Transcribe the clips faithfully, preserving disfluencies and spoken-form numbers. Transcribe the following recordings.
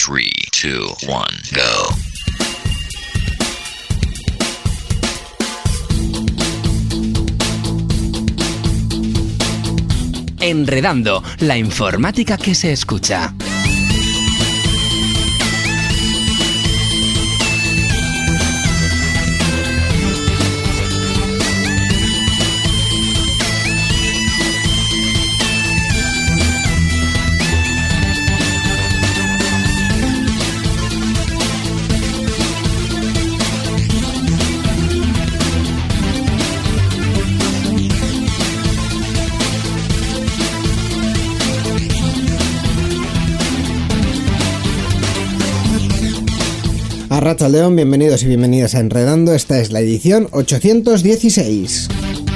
three, two, one, go. Enredando, la informática que se escucha. Arratsaldeon, bienvenidos y bienvenidas a Enredando. Esta es la edición ochocientos dieciséis.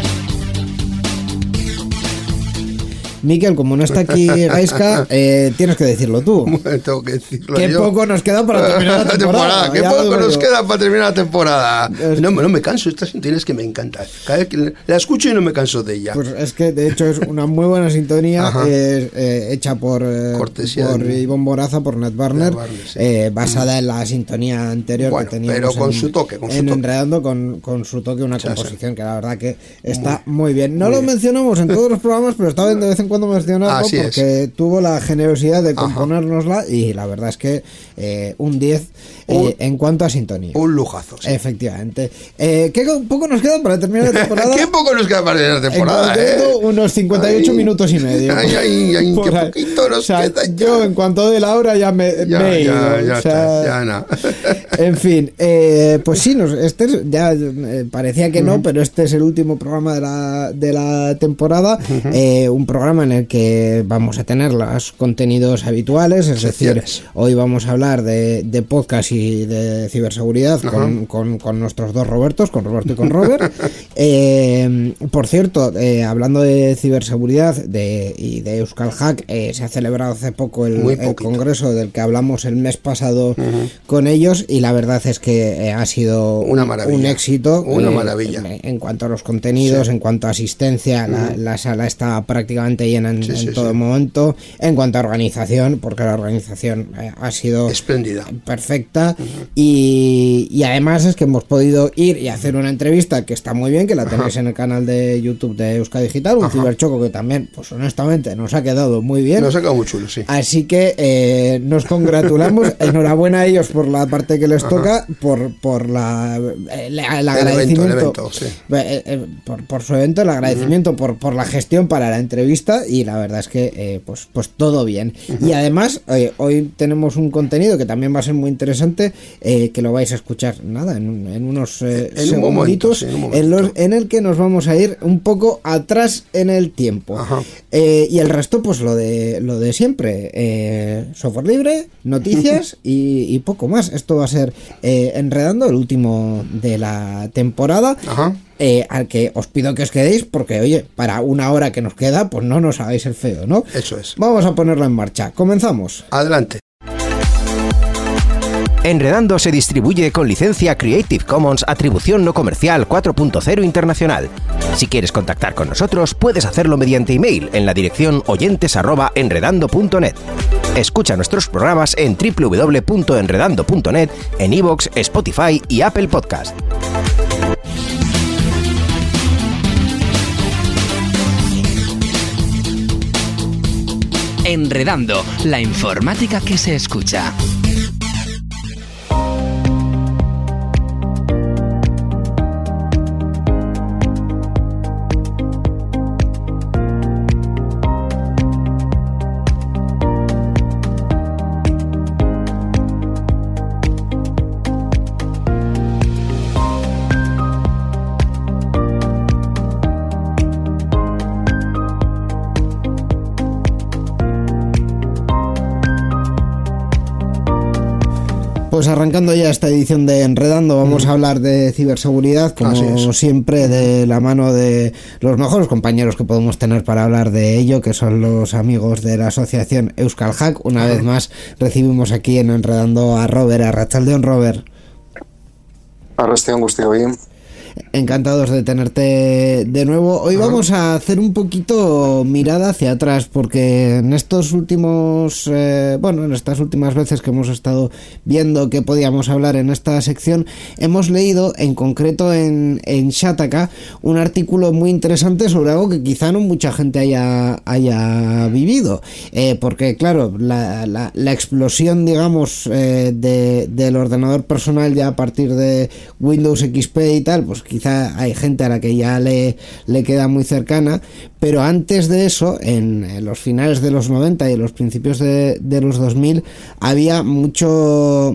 Miquel, como no está aquí Gaizka, eh, tienes que decirlo tú. Bueno, tengo que decirlo Qué yo. poco nos queda para terminar la temporada. Qué Ya poco lo digo nos yo. queda para terminar la temporada. Es No, que- no me canso, esta sintonía es que me encanta. Cada vez que la escucho y no me canso de ella. Pues es que de hecho es una muy buena sintonía, Ajá. eh, eh, hecha por, eh, Cortesía por de- Ivonne Boraza, por Nat Barner, Nat Barner, sí. eh, basada en la sintonía anterior Bueno, que teníamos pero con en, su toque, con su en toque. Enredando, con, con su toque, una Sí, composición que la verdad que está muy, bien. No muy lo bien. mencionamos en todos los programas, pero está bien de vez en cuando mencionarlo Así es. porque tuvo la generosidad de Ajá. componérnosla y la verdad es que eh, un diez eh, Un- en cuanto a sintonía. Un lujazo. Sí. Efectivamente. Eh, ¿Qué poco nos queda para terminar la temporada? Qué poco nos queda para terminar la temporada, En concreto, ¿eh? unos cincuenta y ocho Ay. minutos y medio. Ay, ay, ay, Por qué ahí. poquito nos O sea, queda ya. yo en cuanto de la hora ya me, Ya, me he ido. ya, ya o sea, está, ya no. En fin, eh, pues sí, nos, este es- ya eh, parecía que no, pero este es el último programa de la, de la temporada. Eh, un programa en el que vamos a tener los contenidos habituales, es decir, Secciones. hoy vamos a hablar de, de podcast y de ciberseguridad con, con, con nuestros dos Robertos, con Roberto y con Robert. Eh, por cierto, eh, hablando de ciberseguridad de, y de Euskal Hack, eh, se ha celebrado hace poco el, Muy el poquito. congreso del que hablamos el mes pasado con ellos y la verdad es que eh, ha sido Una un- maravilla. un éxito. Una eh, maravilla. En, en cuanto a los contenidos, Sí. en cuanto a asistencia, la, la sala está prácticamente llena en, Sí, en sí, todo sí. momento. En cuanto a organización, porque la organización eh, ha sido Espléndida. perfecta y, y además es que hemos podido ir y hacer una entrevista que está muy bien, que la tenéis en el canal de YouTube de Euskadi Digital, un ciberchoco que también, pues honestamente, nos ha quedado muy bien. Nos ha quedado muy chulo, sí. Así que eh, nos congratulamos, enhorabuena a ellos por la parte que les toca, por, por la, el, el agradecimiento, el evento, sí. eh, eh, por, por su evento, el agradecimiento por, por la gestión para la entrevista y la verdad es que eh, pues, pues todo bien. Y además eh, hoy tenemos un contenido que también va a ser muy interesante, eh, que lo vais a escuchar nada en, un- en unos eh, En un momento, segunditos, sí, en un en, los- momento. en el que nos vamos a ir un poco atrás en el tiempo. Ajá. Eh, y el resto, pues lo de lo de siempre. Eh, software libre, noticias y, y poco más. Esto va a ser eh, Enredando, el último de la temporada. Ajá. eh, al que os pido que os quedéis porque, oye, para una hora que nos queda, pues no nos hagáis el feo, ¿no? Eso es. Vamos a ponerlo en marcha. Comenzamos. Adelante. Enredando se distribuye con licencia Creative Commons Atribución No Comercial cuatro punto cero Internacional. Si quieres contactar con nosotros, puedes hacerlo mediante email en la dirección oyentes arroba enredando punto net. Escucha nuestros programas en doble u doble u doble u punto enredando punto net, en iVoox, Spotify y Apple Podcast. Enredando, la informática que se escucha. Pues arrancando ya esta edición de Enredando, vamos a hablar de ciberseguridad, como Así es. siempre, de la mano de los mejores compañeros que podemos tener para hablar de ello, que son los amigos de la asociación Euskal Hack. Una vez más recibimos aquí en Enredando a Robert, a Arratsaldeon. Robert. Arratsaldeon guztioi. Encantados de tenerte de nuevo. Hoy vamos a hacer un poquito mirada hacia atrás, porque en estos últimos, eh, bueno, en estas últimas veces que hemos estado viendo que podíamos hablar en esta sección, hemos leído en concreto en, en Shataka un artículo muy interesante sobre algo que quizá no mucha gente haya, haya vivido, eh, porque claro, la, la, la explosión, digamos, eh, de, del ordenador personal ya a partir de Windows X P y tal, pues quizá hay gente a la que ya le, le queda muy cercana, pero antes de eso, en, en los finales de los noventa y en los principios de, de los dos mil, había mucho...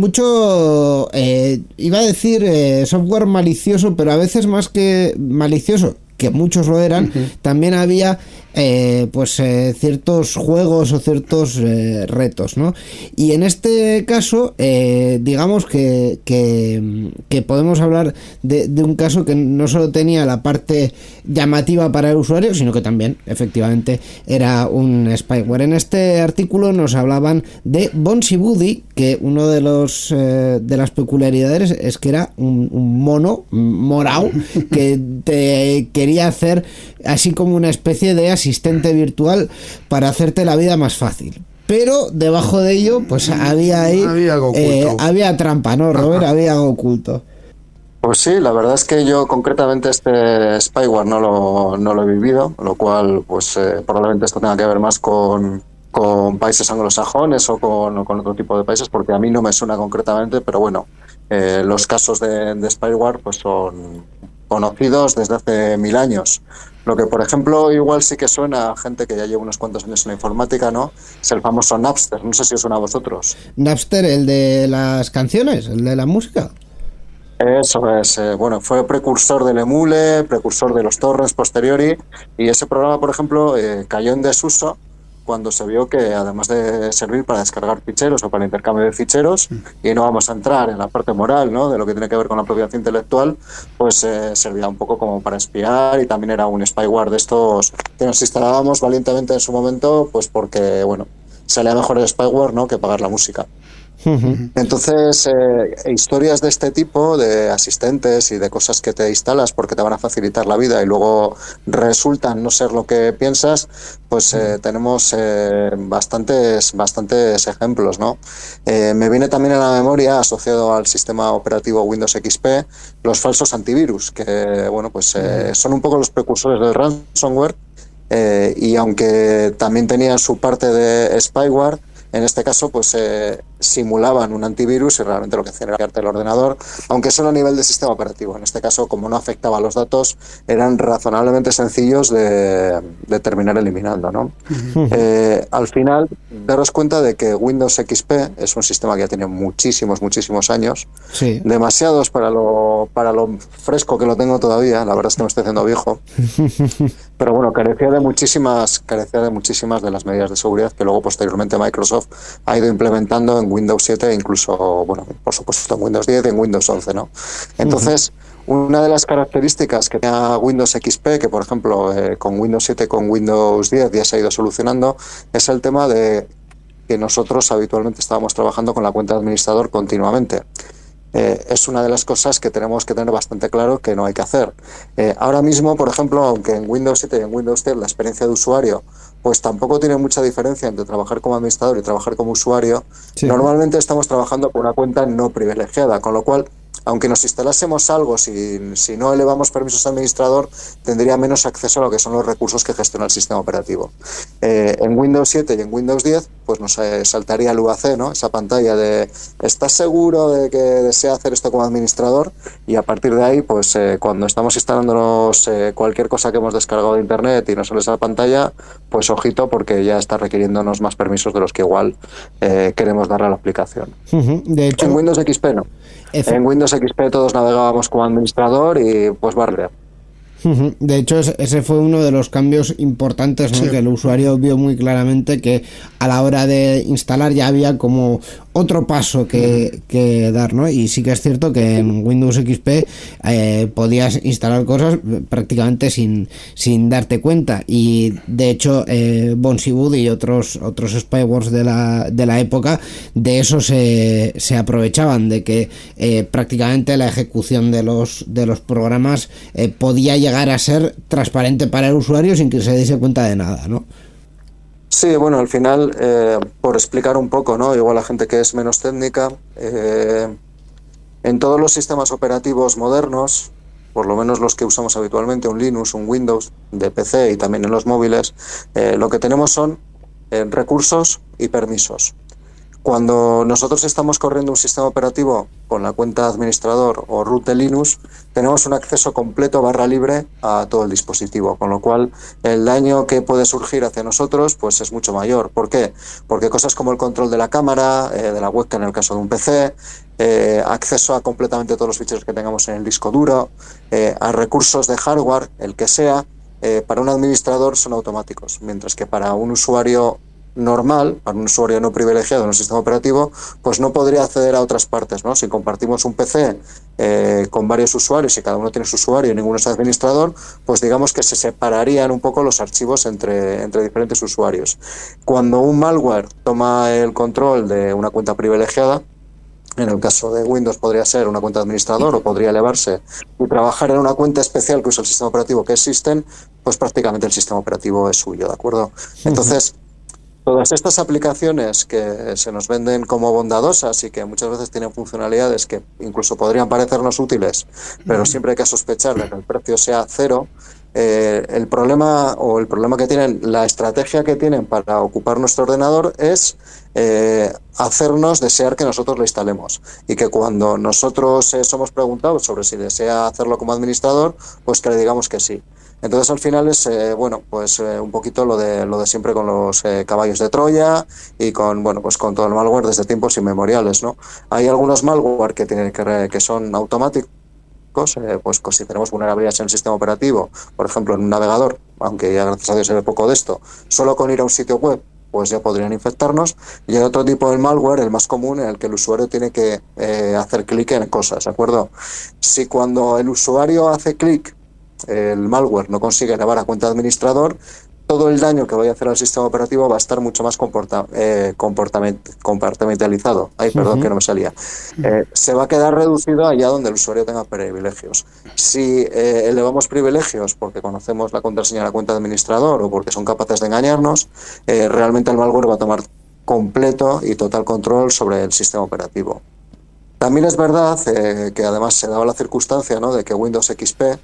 mucho, eh, iba a decir eh, software malicioso, pero a veces más que malicioso, que muchos lo eran, uh-huh. también había eh, pues eh, ciertos juegos o ciertos eh, retos, ¿no? Y en este caso, eh, digamos que, que, que podemos hablar de, de un caso que no solo tenía la parte llamativa para el usuario, sino que también, efectivamente, era un spyware. En este artículo nos hablaban de Bouncy Buddy, que uno de los eh, de las peculiaridades es que era un, un mono morado que te quería hacer así como una especie de asistente virtual para hacerte la vida más fácil. Pero debajo de ello, pues había ahí había, algo eh, había trampa, ¿no, Robert? Había algo oculto. Pues sí, la verdad es que yo concretamente este spyware no lo, no lo he vivido, lo cual pues eh, probablemente esto tenga que ver más con, con países anglosajones o con, o con otro tipo de países, porque a mí no me suena concretamente, pero bueno, eh, los casos de, de spyware pues son conocidos desde hace mil años. Lo que, por ejemplo, igual sí que suena a gente que ya lleva unos cuantos años en la informática, ¿no? Es el famoso Napster. No sé si os suena a vosotros. Napster, el de las canciones, el de la música. Eso es, eh, bueno, fue precursor del Emule, precursor de los torrents posteriori, y ese programa, por ejemplo, eh, cayó en desuso cuando se vio que, además de servir para descargar ficheros o para intercambio de ficheros, y no vamos a entrar en la parte moral, ¿no?, de lo que tiene que ver con la propiedad intelectual, pues eh, servía un poco como para espiar, y también era un spyware de estos que nos instalábamos valientemente en su momento, pues porque, bueno, salía mejor el spyware, ¿no?, que pagar la música. Entonces, eh, historias de este tipo, de asistentes y de cosas que te instalas porque te van a facilitar la vida y luego resultan no ser lo que piensas, pues eh, tenemos eh, bastantes bastantes ejemplos, ¿no? Eh, me viene también a la memoria, asociado al sistema operativo Windows X P, los falsos antivirus, que bueno, pues eh, son un poco los precursores del ransomware, eh, y aunque también tenían su parte de spyware, en este caso, pues eh, simulaban un antivirus y realmente lo que hacían era hackearte el ordenador, aunque solo a nivel de sistema operativo. En este caso, como no afectaba a los datos, eran razonablemente sencillos de, de terminar eliminando, ¿no? Uh-huh. Eh, al final, daros cuenta de que Windows X P es un sistema que ya tiene muchísimos, muchísimos años. Sí. Demasiados para lo, para lo fresco que lo tengo todavía. La verdad es que me estoy haciendo viejo. Pero bueno, carecía de muchísimas, carecía de muchísimas de las medidas de seguridad que luego posteriormente Microsoft ha ido implementando en Windows siete e incluso, bueno, por supuesto en Windows diez y en Windows once, ¿no? Entonces, uh-huh. una de las características que tenía Windows X P, que por ejemplo eh, con Windows siete y con Windows diez ya se ha ido solucionando, es el tema de que nosotros habitualmente estábamos trabajando con la cuenta de administrador continuamente. Eh, es una de las cosas que tenemos que tener bastante claro que no hay que hacer. Eh, ahora mismo, por ejemplo, aunque en Windows siete y en Windows diez la experiencia de usuario pues tampoco tiene mucha diferencia entre trabajar como administrador y trabajar como usuario, sí. Normalmente estamos trabajando con una cuenta no privilegiada, con lo cual, aunque nos instalásemos algo, si, si no elevamos permisos al administrador, tendría menos acceso a lo que son los recursos que gestiona el sistema operativo. Eh, en Windows siete y en Windows diez, pues nos eh, saltaría el U A C, ¿no?, esa pantalla de ¿estás seguro de que desea hacer esto como administrador? Y a partir de ahí, pues eh, cuando estamos instalándonos eh, cualquier cosa que hemos descargado de internet y nos sale esa pantalla, pues ojito, porque ya está requiriéndonos más permisos de los que igual eh, queremos darle a la aplicación. Uh-huh. De hecho, en Windows X P no. F- en Windows X P todos navegábamos como administrador y pues barrer. De hecho, ese fue uno de los cambios importantes, ¿no? Sí. Que el usuario vio muy claramente que a la hora de instalar ya había como otro paso que, que dar, ¿no? Y sí que es cierto que en Windows X P eh, podías instalar cosas prácticamente sin, sin darte cuenta, y de hecho eh, Bonesy Wood y otros otros spywares de la, de la época de eso se, se aprovechaban, de que eh, prácticamente la ejecución de los, de los programas eh, podía llegar a ser transparente para el usuario sin que se diese cuenta de nada, ¿no? Sí, bueno, al final, eh, por explicar un poco, ¿no? Igual la gente que es menos técnica, eh, en todos los sistemas operativos modernos, por lo menos los que usamos habitualmente, un Linux, un Windows de P C y también en los móviles, eh, lo que tenemos son eh, recursos y permisos. Cuando nosotros estamos corriendo un sistema operativo con la cuenta administrador o root de Linux, tenemos un acceso completo barra libre a todo el dispositivo, con lo cual el daño que puede surgir hacia nosotros pues es mucho mayor. ¿Por qué? Porque cosas como el control de la cámara, eh, de la webcam en el caso de un P C, eh, acceso a completamente todos los ficheros que tengamos en el disco duro, eh, a recursos de hardware, el que sea, eh, para un administrador son automáticos, mientras que para un usuario normal, para un usuario no privilegiado en un sistema operativo, pues no podría acceder a otras partes, ¿no? Si compartimos un P C eh, con varios usuarios y cada uno tiene su usuario y ninguno es administrador, pues digamos que se separarían un poco los archivos entre, entre diferentes usuarios. Cuando un malware toma el control de una cuenta privilegiada, en el caso de Windows podría ser una cuenta de administrador o podría elevarse y trabajar en una cuenta especial que usa el sistema operativo que es System, pues prácticamente el sistema operativo es suyo, ¿de acuerdo? Entonces, todas estas aplicaciones que se nos venden como bondadosas y que muchas veces tienen funcionalidades que incluso podrían parecernos útiles, pero siempre hay que sospechar de que el precio sea cero, eh, el problema o el problema que tienen, la estrategia que tienen para ocupar nuestro ordenador es eh, hacernos desear que nosotros lo instalemos y que cuando nosotros eh, somos preguntados sobre si desea hacerlo como administrador, pues que le digamos que sí. Entonces al final es eh, bueno pues eh, un poquito lo de lo de siempre con los eh, caballos de Troya y con bueno pues con todo el malware desde tiempos inmemoriales, ¿no? Hay algunos malware que tienen que, que son automáticos, eh, pues si tenemos vulnerabilidades en el sistema operativo, por ejemplo en un navegador, aunque ya gracias a Dios se ve poco de esto, solo con ir a un sitio web pues ya podrían infectarnos. Y hay otro tipo de malware, el más común, en el que el usuario tiene que eh, hacer clic en cosas, ¿de acuerdo? Si cuando el usuario hace clic el malware no consigue elevar a cuenta de administrador, todo el daño que vaya a hacer al sistema operativo va a estar mucho más comporta, eh, comportament, compartimentalizado. Ay, perdón, uh-huh. que no me salía. Eh, se va a quedar reducido allá donde el usuario tenga privilegios. Si eh, elevamos privilegios porque conocemos la contraseña de la cuenta de administrador o porque son capaces de engañarnos, eh, realmente el malware va a tomar completo y total control sobre el sistema operativo. También es verdad eh, que además se daba la circunstancia, ¿no?, de que Windows X P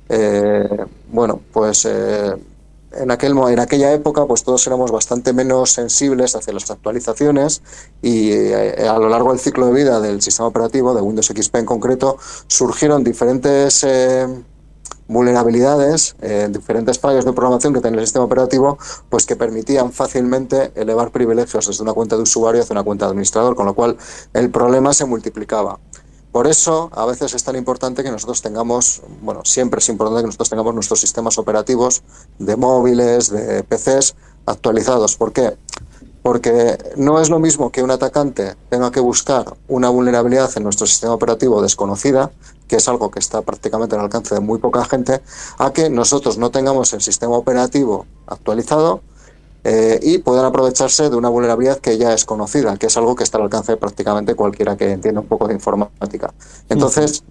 Eh, bueno, pues eh, en, aquel, en aquella época pues todos éramos bastante menos sensibles hacia las actualizaciones y eh, a lo largo del ciclo de vida del sistema operativo, de Windows X P en concreto, surgieron diferentes eh, vulnerabilidades, eh, diferentes fallos de programación que tenía el sistema operativo, pues que permitían fácilmente elevar privilegios desde una cuenta de usuario hacia una cuenta de administrador, con lo cual el problema se multiplicaba. Por eso, a veces es tan importante que nosotros tengamos, bueno, siempre es importante que nosotros tengamos nuestros sistemas operativos de móviles, de P Cs actualizados. ¿Por qué? Porque no es lo mismo que un atacante tenga que buscar una vulnerabilidad en nuestro sistema operativo desconocida, que es algo que está prácticamente al alcance de muy poca gente, a que nosotros no tengamos el sistema operativo actualizado Eh, y puedan aprovecharse de una vulnerabilidad que ya es conocida, que es algo que está al alcance de prácticamente cualquiera que entienda un poco de informática. Entonces,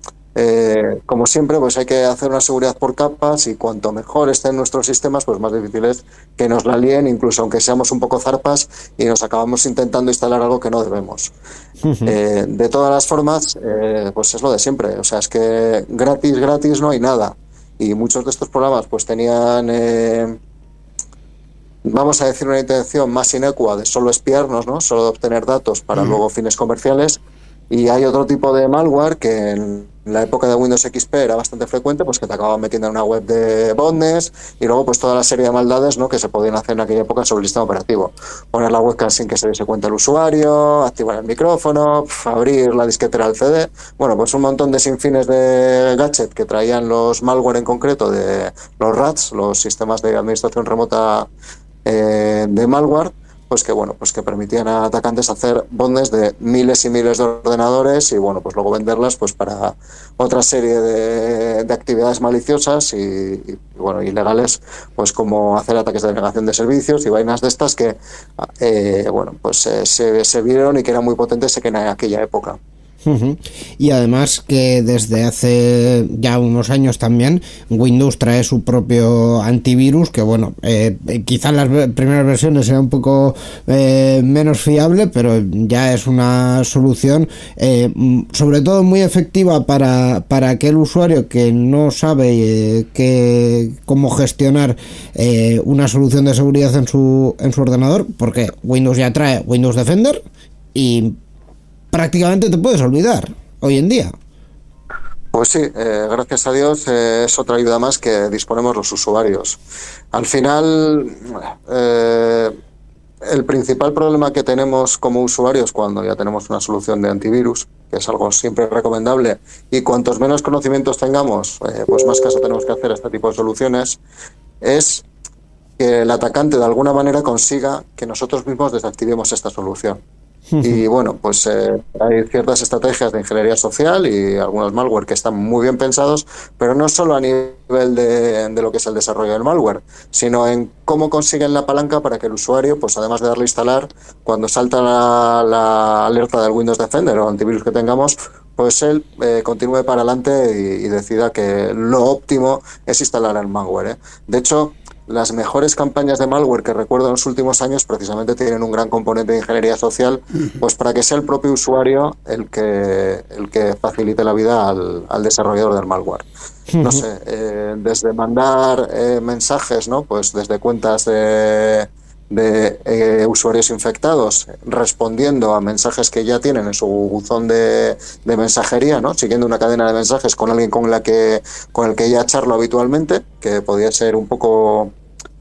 eh, como siempre, pues hay que hacer una seguridad por capas y cuanto mejor estén nuestros sistemas, pues más difícil es que nos la líen, incluso aunque seamos un poco zarpas y nos acabamos intentando instalar algo que no debemos. Uh-huh. Eh, de todas las formas, eh, pues es lo de siempre. O sea, es que gratis, gratis no hay nada. Y muchos de estos programas pues tenían... Eh, vamos a decir una intención más inocua de solo espiarnos, ¿no?, solo de obtener datos para uh-huh. luego fines comerciales, y hay otro tipo de malware que en la época de Windows X P era bastante frecuente, pues que te acababan metiendo en una web de botnets y luego pues toda la serie de maldades, ¿no?, que se podían hacer en aquella época sobre el sistema operativo. Poner la webcam sin que se diese cuenta el usuario, activar el micrófono, pf, abrir la disquetera del C D, bueno, pues un montón de sinfines de gadget que traían los malware en concreto de los RATs, los sistemas de administración remota eh, de malware, pues que bueno, pues que permitían a atacantes hacer bondes de miles y miles de ordenadores y bueno, pues luego venderlas pues para otra serie de, de actividades maliciosas y, y bueno, ilegales, pues como hacer ataques de denegación de servicios y vainas de estas que eh, bueno, pues eh, se, se vieron y que eran muy potentes en aquella época. Uh-huh. Y además que desde hace ya unos años también Windows trae su propio antivirus que bueno, eh, quizás las primeras versiones era un poco eh, menos fiable, pero ya es una solución eh, sobre todo muy efectiva para, para aquel usuario que no sabe eh, que, cómo gestionar eh, una solución de seguridad en su, en su ordenador, porque Windows ya trae Windows Defender y prácticamente te puedes olvidar hoy en día. Pues sí, eh, gracias a Dios eh, es otra ayuda más que disponemos los usuarios. Al final, eh, el principal problema que tenemos como usuarios cuando ya tenemos una solución de antivirus, que es algo siempre recomendable, y cuantos menos conocimientos tengamos, eh, pues más caso tenemos que hacer a este tipo de soluciones, es que el atacante de alguna manera consiga que nosotros mismos desactivemos esta solución. Y bueno, pues eh, hay ciertas estrategias de ingeniería social y algunos malware que están muy bien pensados, pero no solo a nivel de, de lo que es el desarrollo del malware, sino en cómo consiguen la palanca para que el usuario, pues además de darle a instalar, cuando salta la, la alerta del Windows Defender o antivirus que tengamos, pues él eh, continúe para adelante y, y decida que lo óptimo es instalar el malware, ¿eh? De hecho, las mejores campañas de malware que recuerdo en los últimos años precisamente tienen un gran componente de ingeniería social, pues para que sea el propio usuario el que el que facilite la vida al, al desarrollador del malware. No sé, eh, desde mandar eh, mensajes, ¿no? Pues desde cuentas de, de eh, usuarios infectados respondiendo a mensajes que ya tienen en su buzón de, de mensajería, ¿no? Siguiendo una cadena de mensajes con alguien con la que con el que ya charlo habitualmente, que podría ser un poco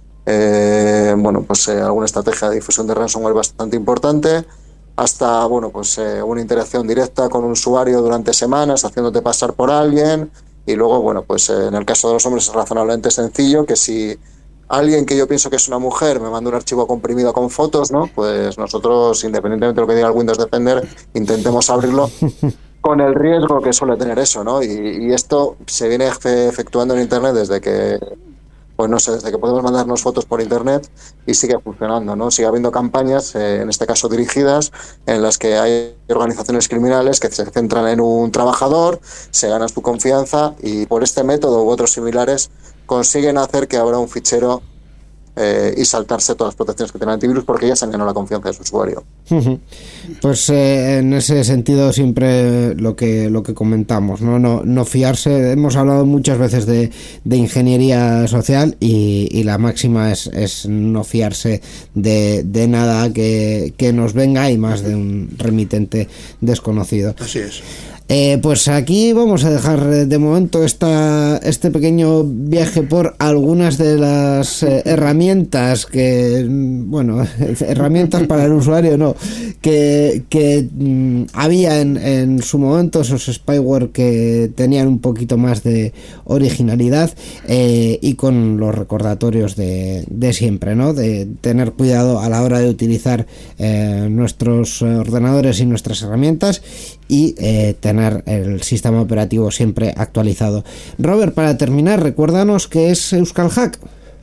Eh, bueno, pues eh, alguna estrategia de difusión de ransomware bastante importante, hasta bueno, pues eh, una interacción directa con un usuario durante semanas, haciéndote pasar por alguien, y luego, bueno, pues eh, en el caso de los hombres es razonablemente sencillo, que si alguien que yo pienso que es una mujer me manda un archivo comprimido con fotos, ¿no? Pues nosotros, independientemente de lo que diga el Windows Defender, intentemos abrirlo con el riesgo que suele tener eso, ¿no? Y, y esto se viene efectuando en Internet desde que pues no sé, desde que podemos mandarnos fotos por internet y sigue funcionando, ¿no? Sigue habiendo campañas, eh, en este caso dirigidas, en las que hay organizaciones criminales que se centran en un trabajador, se ganan su confianza y por este método u otros similares consiguen hacer que abra un fichero eh, y saltarse todas las protecciones que tiene el antivirus porque ya se han ganado la confianza de su usuario. Pues eh, en ese sentido siempre lo que lo que comentamos, no no no fiarse. Hemos hablado muchas veces de, de ingeniería social y, y la máxima es, es no fiarse de, de nada que, que nos venga y más de un remitente desconocido. Así es. Eh, pues aquí vamos a dejar de momento esta, este pequeño viaje por algunas de las eh, herramientas que, bueno, herramientas para el usuario, no, que, que mm, había en, en su momento, esos spyware que tenían un poquito más de originalidad eh, y con los recordatorios de, de siempre, ¿no? De tener cuidado a la hora de utilizar eh, nuestros ordenadores y nuestras herramientas y eh, tener el sistema operativo siempre actualizado. Robert, para terminar, recuérdanos qué es Euskal Hack.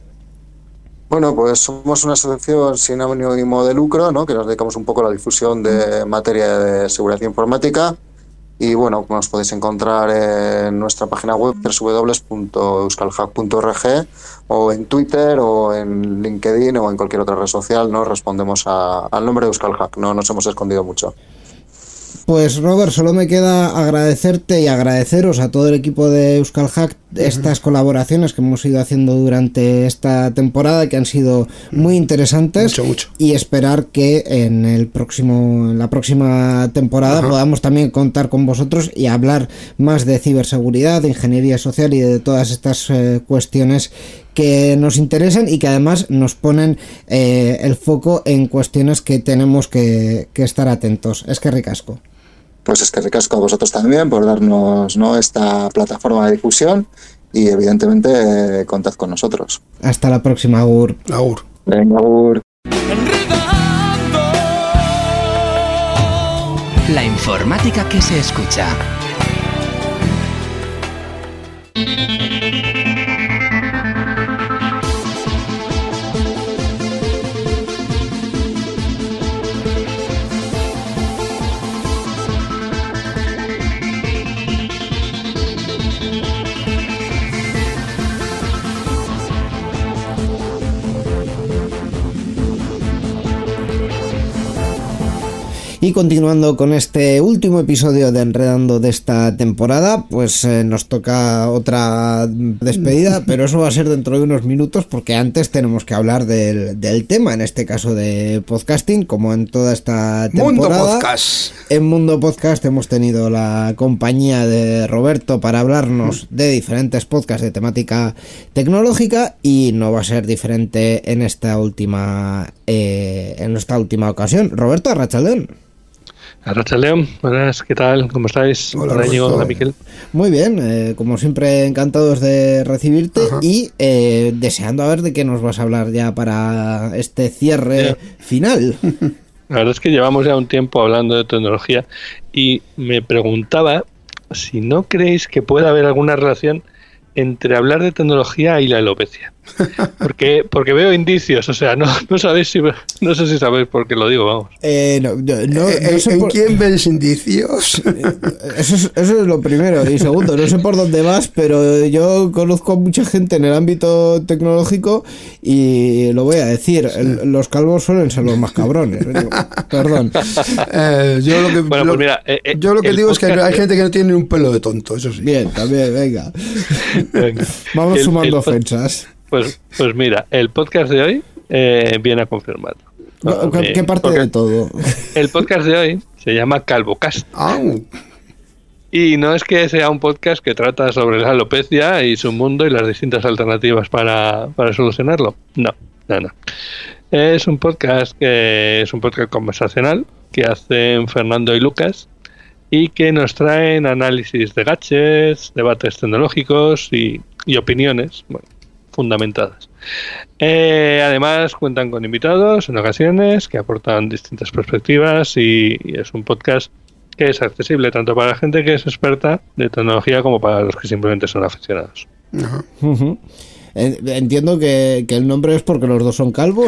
Bueno, pues somos una asociación sin ánimo de lucro, ¿no? Que nos dedicamos un poco a la difusión de materia de seguridad informática y bueno, nos podéis encontrar en nuestra página web doble u doble u doble u punto euskal hack punto org o en Twitter o en LinkedIn o en cualquier otra red social, ¿no? Respondemos a, al nombre de Euskal Hack, no nos hemos escondido mucho. Pues Robert, solo me queda agradecerte y agradeceros a todo el equipo de Euskal Hack estas colaboraciones que hemos ido haciendo durante esta temporada, que han sido muy interesantes. Mucho, mucho. Y esperar que en el próximo, en la próxima temporada Ajá. podamos también contar con vosotros y hablar más de ciberseguridad, de ingeniería social y de todas estas eh, cuestiones que nos interesan y que además nos ponen eh, el foco en cuestiones que tenemos que, que estar atentos. Es que ricasco. Pues es que ricasco a vosotros también por darnos, ¿no?, esta plataforma de difusión y evidentemente eh, contad con nosotros. Hasta la próxima, Agur. Agur. Venga, Agur. Enredando. La informática que se escucha. Y continuando con este último episodio de Enredando de esta temporada, pues eh, nos toca otra despedida, pero eso va a ser dentro de unos minutos porque antes tenemos que hablar del, del tema, en este caso de podcasting, como en toda esta temporada. Mundo Podcast. En Mundo Podcast hemos tenido la compañía de Roberto para hablarnos de diferentes podcasts de temática tecnológica y no va a ser diferente en esta última, eh, en esta última ocasión. Roberto, arratsaldeon. Arratsaldeon, buenas, ¿qué tal? ¿Cómo estáis? Hola, Hola, Íñigo, hola, Miquel. Muy bien, eh, como siempre encantados de recibirte. Ajá. Y eh, deseando a ver de qué nos vas a hablar ya para este cierre yeah. final. La verdad es que llevamos ya un tiempo hablando de tecnología y me preguntaba si no creéis que pueda haber alguna relación entre hablar de tecnología y la alopecia. Porque porque veo indicios, o sea, no no sabéis si no sé si sabéis por qué lo digo, vamos. Eh, no, no, no, eh, no sé ¿En por... quién ves indicios? Eso es, eso es lo primero. Y segundo, no sé por dónde vas, pero yo conozco a mucha gente en el ámbito tecnológico y lo voy a decir, sí. el, los calvos suelen ser los más cabrones. Digo, perdón. Eh, yo lo que, bueno, lo, pues mira, eh, yo lo que digo es que hay gente que no tiene un pelo de tonto, eso sí. Bien, también, venga. venga. Vamos el, sumando el, ofensas. Pues, pues mira, el podcast de hoy eh, viene a confirmarlo. No, ¿Qué, ¿Qué parte de todo? El podcast de hoy se llama Calvocast. Oh. Y no es que sea un podcast que trata sobre la alopecia y su mundo y las distintas alternativas para, para solucionarlo. No, no, no. Es un podcast que es un podcast conversacional que hacen Fernando y Lucas y que nos traen análisis de gadgets, debates tecnológicos y, y opiniones, bueno, fundamentadas. Eh, además cuentan con invitados en ocasiones que aportan distintas perspectivas y, y es un podcast que es accesible tanto para la gente que es experta de tecnología como para los que simplemente son aficionados. Uh-huh. Uh-huh. Entiendo que, que el nombre es porque los dos son calvos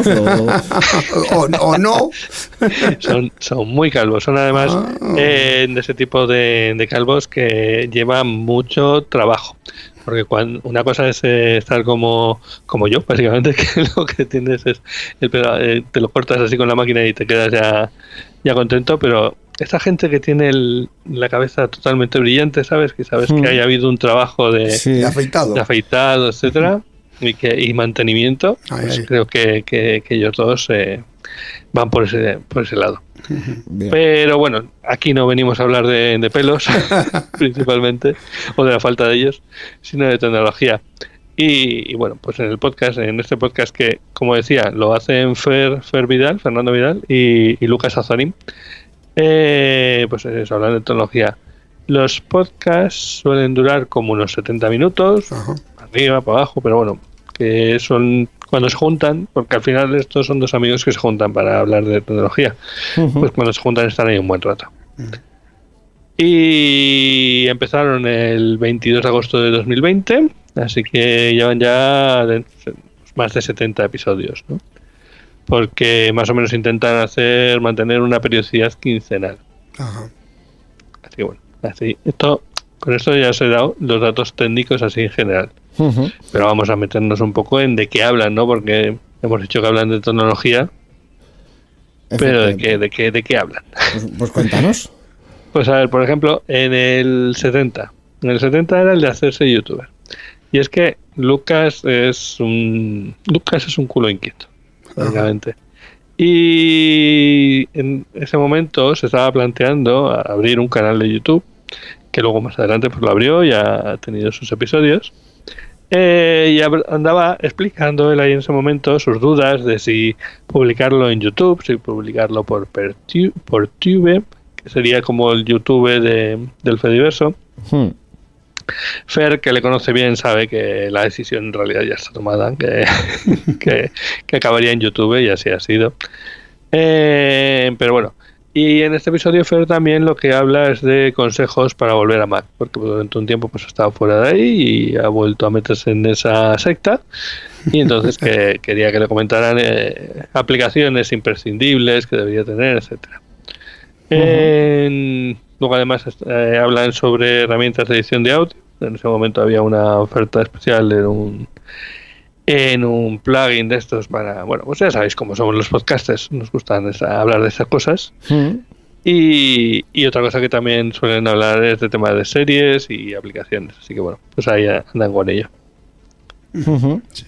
o, o, o no. Son, son muy calvos, son además oh. eh, de ese tipo de, de calvos que llevan mucho trabajo. Porque cuando, una cosa es eh, estar como, como yo, básicamente, que lo que tienes es el pelo, eh, te lo cortas así con la máquina y te quedas ya, ya contento, pero esta gente que tiene el, la cabeza totalmente brillante, ¿sabes? Que sabes mm. que haya habido un trabajo de, sí, de afeitado, de afeitado, etcétera, y que y mantenimiento, ay, pues ay. creo que, que, que ellos dos eh, van por ese, por ese lado. Bien. Pero bueno, aquí no venimos a hablar de, de pelos principalmente, o de la falta de ellos, sino de tecnología. Y, y bueno, pues en el podcast, en este podcast que, como decía, lo hacen Fer, Fer Vidal, Fernando Vidal y, y Lucas Azarín, eh, pues eso, hablan de tecnología. Los podcasts suelen durar como unos setenta minutos, ajá, arriba, para abajo, pero bueno, que son cuando se juntan, porque al final estos son dos amigos que se juntan para hablar de tecnología, uh-huh. pues cuando se juntan están ahí un buen rato. Uh-huh. Y empezaron el veintidós de agosto de dos mil veinte, así que llevan ya de, más de setenta episodios, ¿no? Porque más o menos intentan hacer mantener una periodicidad quincenal. Uh-huh. Así que bueno, así esto con esto ya os he dado los datos técnicos así en general. Uh-huh. Pero vamos a meternos un poco en de qué hablan, ¿no? Porque hemos dicho que hablan de tecnología, pero de qué, de qué, de qué hablan. Pues, pues cuéntanos. Pues a ver, por ejemplo, en el setenta. En el setenta era el de hacerse youtuber. Y es que Lucas es un Lucas es un culo inquieto, básicamente. Uh-huh. Y en ese momento se estaba planteando abrir un canal de YouTube, que luego más adelante pues lo abrió y ha tenido sus episodios. Eh, y andaba explicando él ahí en ese momento sus dudas de si publicarlo en YouTube, si publicarlo por Pertu- por Tube, que sería como el YouTube de, del Fediverso. Hmm. Fer, que le conoce bien, sabe que la decisión en realidad ya está tomada, que, que, que acabaría en YouTube y así ha sido. Eh, pero bueno, Y en este episodio Fer también lo que habla es de consejos para volver a Mac, porque durante un tiempo pues ha estado fuera de ahí y ha vuelto a meterse en esa secta, y entonces que quería que le comentaran eh, aplicaciones imprescindibles que debería tener, etcétera. Uh-huh. En, luego además eh, hablan sobre herramientas de edición de audio. En ese momento había una oferta especial en un en un plugin de estos para, bueno, pues ya sabéis cómo somos los podcasters, nos gustan esa, hablar de esas cosas. Mm. Y, y otra cosa que también suelen hablar es de temas de series y aplicaciones, así que bueno, pues ahí andan con ello. Uh-huh. Sí.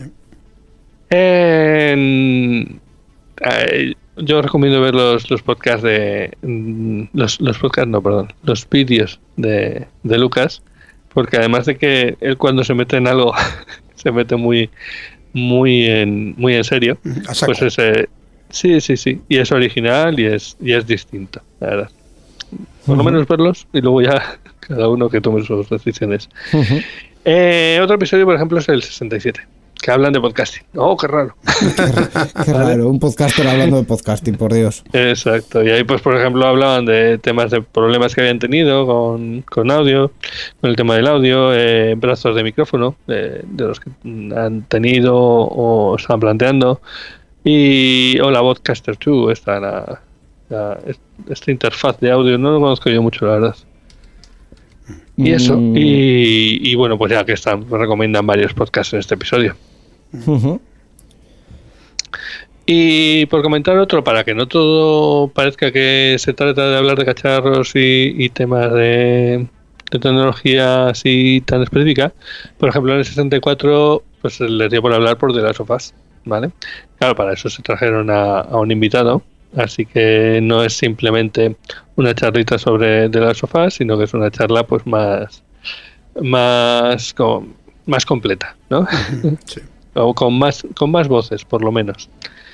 En, eh, yo recomiendo ver los, los podcasts de los, los podcasts, no, perdón, los vídeos de, de Lucas, porque además de que él cuando se mete en algo se mete muy muy en muy en serio, pues ese sí sí sí y es original y es y es distinto, la verdad. Por uh-huh. lo menos verlos y luego ya cada uno que tome sus decisiones. Uh-huh. Eh, otro episodio, por ejemplo, es el sesenta y siete, que hablan de podcasting. Oh, qué raro. Qué, qué raro, un podcaster hablando de podcasting, por Dios. Exacto, y ahí pues por ejemplo hablaban de temas de problemas que habían tenido con, con audio, con el tema del audio, eh, brazos de micrófono, eh, de los que han tenido o están planteando, y o la Vodcaster dos, esta, la, la, esta interfaz de audio, no lo conozco yo mucho, la verdad. Y eso, mm. y, y bueno, pues ya que están, recomiendan varios podcasts en este episodio. Uh-huh. Y por comentar otro, para que no todo parezca que se trata de hablar de cacharros y, y temas de, de tecnología así tan específica, por ejemplo en el sesenta y cuatro pues les dio por hablar por The Last of Us, ¿vale? Claro, para eso se trajeron a, a un invitado, así que no es simplemente una charlita sobre The Last of Us, sino que es una charla pues más más con, más completa, ¿no? Sí. O con más con más voces, por lo menos.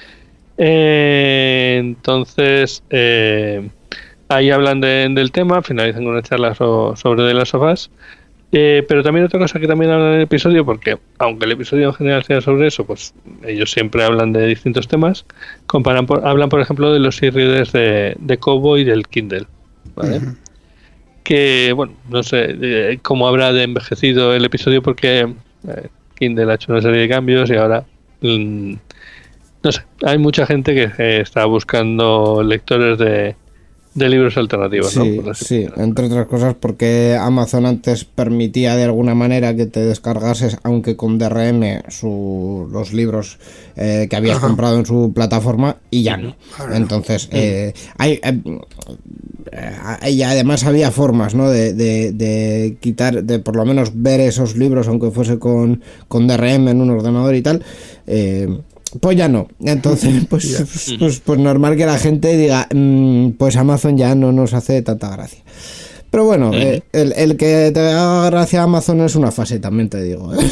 Eh, entonces eh, ahí hablan de, del tema, finalizan con una charla so, sobre The Last of Us. Eh, pero también otra cosa que también hablan en el episodio, porque aunque el episodio en general sea sobre eso, pues ellos siempre hablan de distintos temas. Comparan por, hablan, por ejemplo, de los e-readers de, de Kobo y del Kindle, ¿vale? Uh-huh. Que, bueno, no sé eh, cómo habrá de envejecido el episodio, porque eh, Kindle ha hecho una serie de cambios y ahora, mm, no sé, hay mucha gente que eh, está buscando lectores de de libros alternativos, sí, ¿no? Sí, entre otras cosas porque Amazon antes permitía de alguna manera que te descargases, aunque con D R M, su, los libros eh, que habías Ajá. comprado en su plataforma, y ya no. Entonces, eh, hay, eh, eh, y además había formas, ¿no? De, de, de quitar, de por lo menos ver esos libros, aunque fuese con, con D R M en un ordenador y tal. Eh, Pues ya no, entonces pues, pues, pues, pues normal que la gente diga mmm, pues Amazon ya no nos hace tanta gracia. Pero bueno, eh, el, el que te haga gracia Amazon es una fase, también te digo, ¿eh?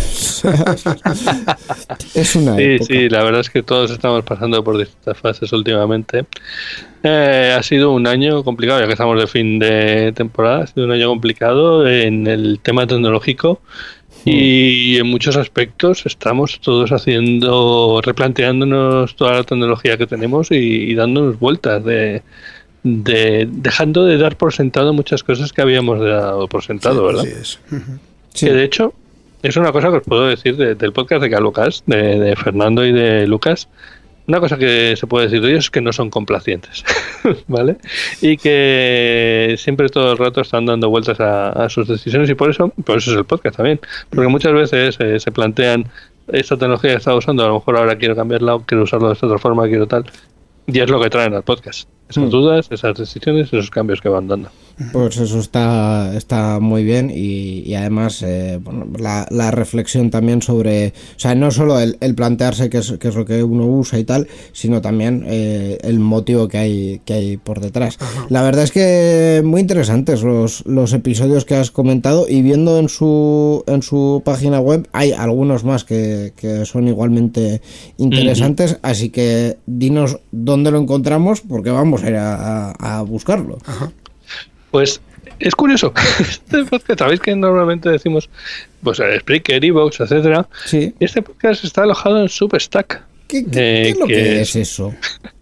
Es una sí, época. Sí, la verdad es que todos estamos pasando por distintas fases últimamente. Eh, ha sido un año complicado, ya que estamos de fin de temporada, ha sido un año complicado en el tema tecnológico. Y en muchos aspectos estamos todos haciendo, replanteándonos toda la tecnología que tenemos y, y dándonos vueltas, de, de dejando de dar por sentado muchas cosas que habíamos dado por sentado, sí, ¿verdad? Así es. Uh-huh. Sí. Que de hecho es una cosa que os puedo decir de, del podcast de Calocas, de, de Fernando y de Lucas. Una cosa que se puede decir de ellos es que no son complacientes, ¿vale? Y que siempre todo el rato están dando vueltas a, a sus decisiones, y por eso, por eso es el podcast también. Porque muchas veces eh, se plantean, esta tecnología que estaba usando, a lo mejor ahora quiero cambiarla, o quiero usarlo de esta otra forma, quiero tal. Y es lo que traen al podcast. Esas mm. dudas, esas decisiones, esos cambios que van dando. Pues eso está está muy bien, y, y además eh, bueno, la, la reflexión también sobre, o sea, no solo el, el plantearse qué es, qué es lo que uno usa y tal, sino también eh, el motivo que hay que hay por detrás. Ajá. La verdad es que muy interesantes los, los episodios que has comentado, y viendo en su en su página web hay algunos más que, que son igualmente interesantes, uh-huh. Así que dinos dónde lo encontramos, porque vamos a ir a, a, a buscarlo. Ajá. Pues es curioso. Este podcast, sabéis que normalmente decimos, pues Spreaker, iVoox, etcétera. Sí. Este podcast está alojado en Substack. ¿Qué, qué, eh, ¿qué es lo que, que es eso?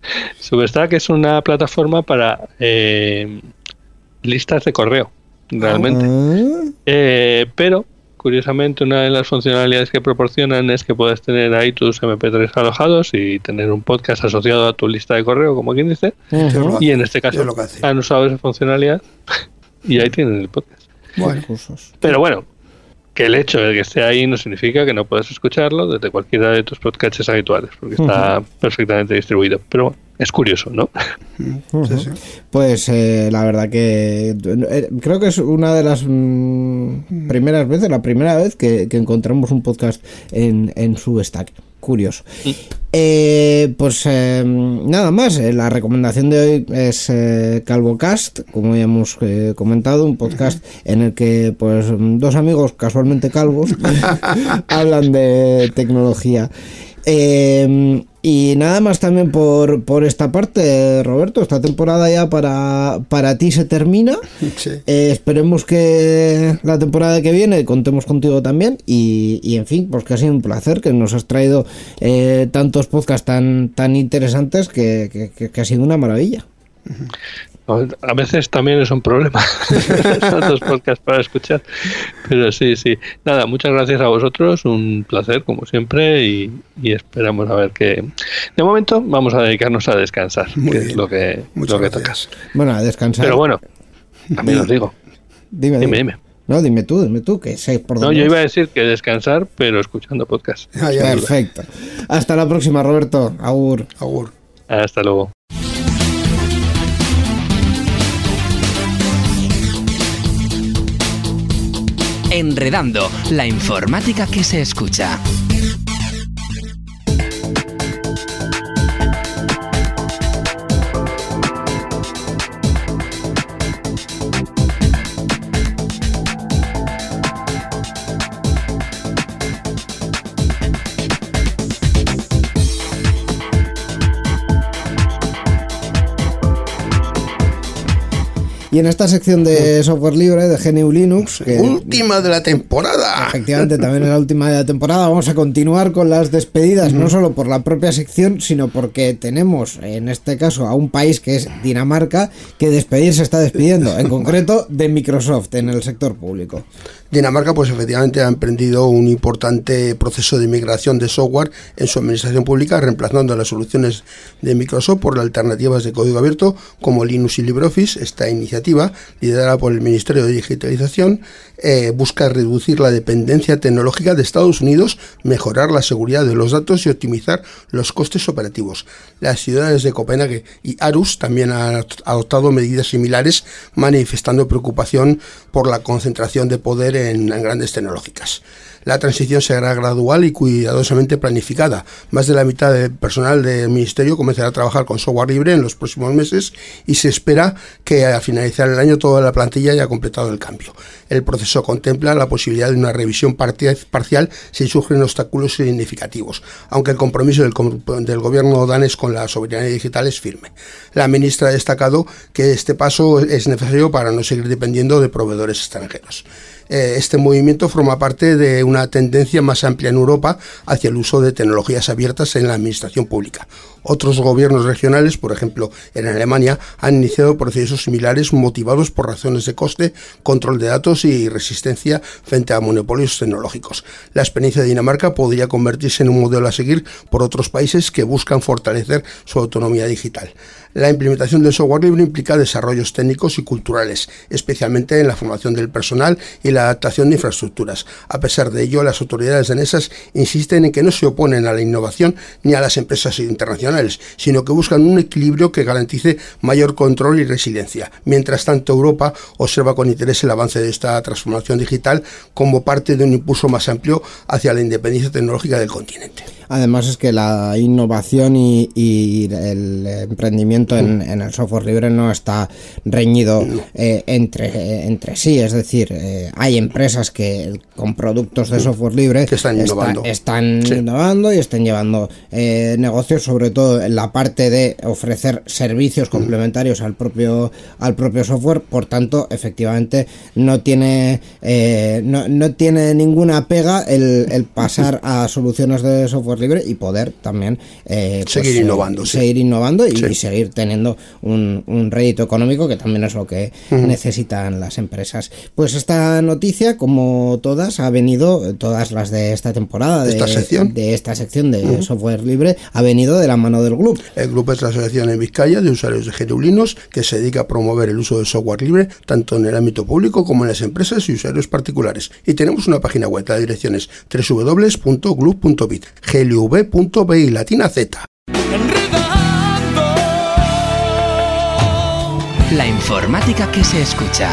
Substack es una plataforma para eh, listas de correo, realmente. Uh-huh. Eh, pero, curiosamente, una de las funcionalidades que proporcionan es que puedes tener ahí tus eme pe tres alojados y tener un podcast asociado a tu lista de correo, como quien dice. Uh-huh. Y en este caso han usado esa funcionalidad y ahí tienen el podcast. Bueno, pero bueno, que el hecho de que esté ahí no significa que no puedas escucharlo desde cualquiera de tus podcasts habituales, porque está uh-huh. perfectamente distribuido. Pero bueno, es curioso, ¿no? Uh-huh. Sí, sí. Pues eh, la verdad que eh, creo que es una de las mm, primeras veces, la primera vez que, que encontramos un podcast en, en Substack. Curioso. Sí. Eh, pues eh, nada más, eh, la recomendación de hoy es eh, CalvoCast, como ya hemos eh, comentado, un podcast en el que pues dos amigos casualmente calvos hablan de tecnología. Eh, y nada más también por, por esta parte, Roberto. Esta temporada ya para, para ti se termina. Sí. Eh, esperemos que la temporada que viene contemos contigo también. Y, y en fin, pues que ha sido un placer, que nos has traído eh, tantos podcasts tan, tan interesantes que, que, que ha sido una maravilla. A veces también es un problema tantos podcasts para escuchar, pero sí, sí. Nada, muchas gracias a vosotros, un placer como siempre y, y esperamos a ver que... De momento vamos a dedicarnos a descansar, Muy que bien. es lo que, lo que toca. Bueno, a descansar. Pero bueno, también os digo. Dime, dime, dime. No, dime tú, dime tú, que sé por dónde. No, yo iba a decir que descansar, pero escuchando podcast. Ah, ya, perfecto. Hasta la próxima, Roberto. Agur. Agur. Hasta luego. Enredando, la informática que se escucha. Y en esta sección de software libre de G N U Linux, que última de la temporada, efectivamente también es la última de la temporada, vamos a continuar con las despedidas, uh-huh. no solo por la propia sección, sino porque tenemos en este caso a un país que es Dinamarca, que despedir se está despidiendo, en concreto de Microsoft en el sector público. Dinamarca pues efectivamente ha emprendido un importante proceso de migración de software en su administración pública, reemplazando las soluciones de Microsoft por alternativas de código abierto como Linux y LibreOffice. Esta iniciativa, liderada por el Ministerio de Digitalización, eh, busca reducir la dependencia tecnológica de Estados Unidos, mejorar la seguridad de los datos y optimizar los costes operativos. Las ciudades de Copenhague y Aarhus también han adoptado medidas similares, manifestando preocupación por la concentración de poder en, en grandes tecnológicas. La transición será gradual y cuidadosamente planificada. Más de la mitad del personal del Ministerio comenzará a trabajar con software libre en los próximos meses y se espera que al finalizar el año toda la plantilla haya completado el cambio. El proceso contempla la posibilidad de una revisión parcial si surgen obstáculos significativos, aunque el compromiso del, del gobierno danés con la soberanía digital es firme. La ministra ha destacado que este paso es necesario para no seguir dependiendo de proveedores extranjeros. Este movimiento forma parte de una tendencia más amplia en Europa hacia el uso de tecnologías abiertas en la administración pública. Otros gobiernos regionales, por ejemplo en Alemania, han iniciado procesos similares motivados por razones de coste, control de datos y resistencia frente a monopolios tecnológicos. La experiencia de Dinamarca podría convertirse en un modelo a seguir por otros países que buscan fortalecer su autonomía digital. La implementación del software libre implica desarrollos técnicos y culturales, especialmente en la formación del personal y la adaptación de infraestructuras. A pesar de ello, las autoridades danesas insisten en que no se oponen a la innovación ni a las empresas internacionales, sino que buscan un equilibrio que garantice mayor control y resiliencia. Mientras tanto, Europa observa con interés el avance de esta transformación digital como parte de un impulso más amplio hacia la independencia tecnológica del continente. Además es que la innovación y, y el emprendimiento en, en el software libre no está reñido eh, entre, entre sí, es decir, eh, hay empresas que con productos de software libre que están innovando, está, están sí. innovando y están llevando eh, negocios, sobre todo en la parte de ofrecer servicios complementarios al propio al propio software. Por tanto, efectivamente no tiene eh, no, no tiene ninguna pega el, el pasar a soluciones de software libre y poder también eh, pues, seguir innovando, eh, sí. seguir innovando y, Sí. y seguir teniendo un, un rédito económico, que también es lo que uh-huh. necesitan las empresas. Pues esta noticia, como todas, ha venido, todas las de esta temporada, de esta sección, de, esta sección de uh-huh. software libre, ha venido de la mano del Glub. El Glub es la asociación en Vizcaya de usuarios de G N U Linux que se dedica a promover el uso del software libre tanto en el ámbito público como en las empresas y usuarios particulares. Y tenemos una página web, la dirección es doble u doble u doble u punto glub punto bit, g l v punto b i latina z. La informática que se escucha.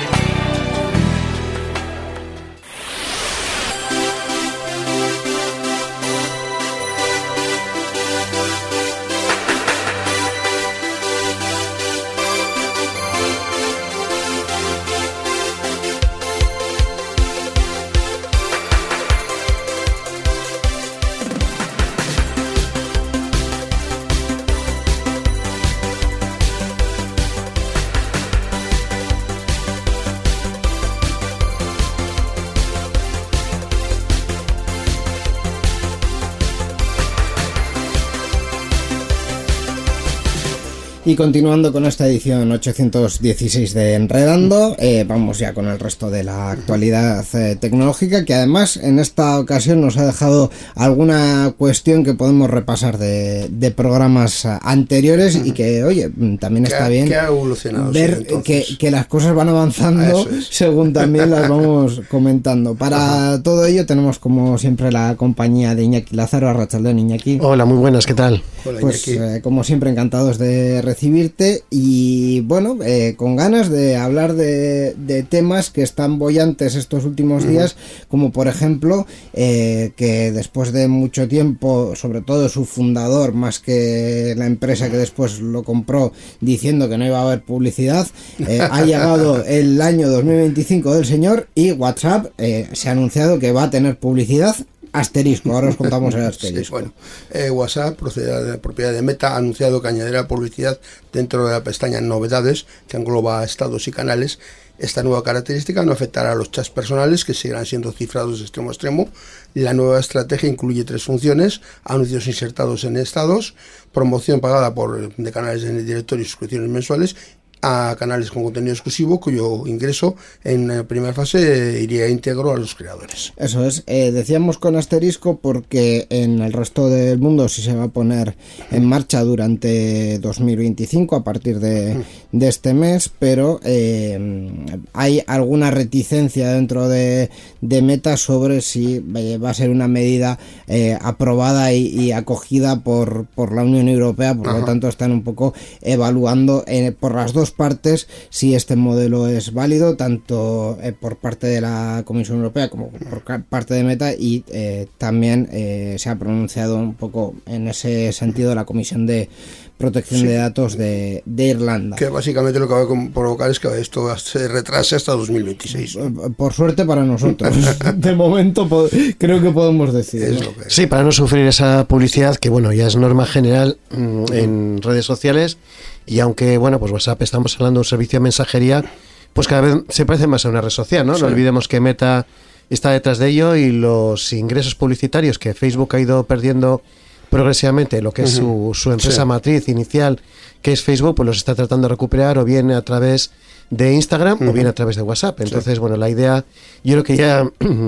Y continuando con esta edición ochocientos dieciséis de Enredando, eh, vamos ya con el resto de la actualidad eh, tecnológica, que además en esta ocasión nos ha dejado alguna cuestión que podemos repasar de, de programas anteriores y que, oye, también está bien que ha evolucionado, ver sí, que, que las cosas van avanzando es. según también las vamos comentando. Para Ajá. todo ello tenemos como siempre la compañía de Iñaki Lázaro. Arratsaldeon, Iñaki. Hola, muy buenas, ¿qué tal? Hola, pues eh, como siempre encantados de recibirte y bueno, eh, con ganas de hablar de, de temas que están bollantes estos últimos días, uh-huh. como por ejemplo eh, que después de mucho tiempo, sobre todo su fundador, más que la empresa que después lo compró, diciendo que no iba a haber publicidad, eh, ha llegado el año dos mil veinticinco del señor y WhatsApp eh, se ha anunciado que va a tener publicidad. Asterisco, ahora os contamos el asterisco. Sí, bueno, eh, WhatsApp, propiedad de, propiedad de Meta, ha anunciado que añadirá publicidad dentro de la pestaña Novedades, que engloba estados y canales. Esta nueva característica no afectará a los chats personales, que seguirán siendo cifrados de extremo a extremo. La nueva estrategia incluye tres funciones: anuncios insertados en estados, promoción pagada por de canales en el directorio y suscripciones mensuales, a canales con contenido exclusivo cuyo ingreso en la primera fase eh, iría íntegro a los creadores. Eso es, eh, decíamos con asterisco porque en el resto del mundo sí se va a poner en marcha durante dos mil veinticinco a partir de, de este mes, pero eh, hay alguna reticencia dentro de, de Meta sobre si va a ser una medida eh, aprobada y, y acogida por, por la Unión Europea, por Ajá. lo tanto están un poco evaluando eh, por las dos partes si este modelo es válido, tanto eh, por parte de la Comisión Europea como por parte de Meta, y eh, también eh, se ha pronunciado un poco en ese sentido la Comisión de Protección sí. de Datos de, de Irlanda. Que básicamente lo que va a provocar es que esto se retrase hasta dos mil veintiséis. Por suerte para nosotros. De momento po- creo que podemos decir. Es ¿no? lo que sí, para no sufrir esa publicidad que, bueno, ya es norma general mmm, en redes sociales. Y aunque, bueno, pues WhatsApp estamos hablando de un servicio de mensajería, pues cada vez se parece más a una red social, ¿no? Sí. No olvidemos que Meta está detrás de ello y los ingresos publicitarios que Facebook ha ido perdiendo progresivamente, lo que es uh-huh. su, su empresa sí. matriz inicial, que es Facebook, pues los está tratando de recuperar o bien a través de Instagram uh-huh. o bien a través de WhatsApp. Entonces, sí. bueno, la idea, yo creo que ya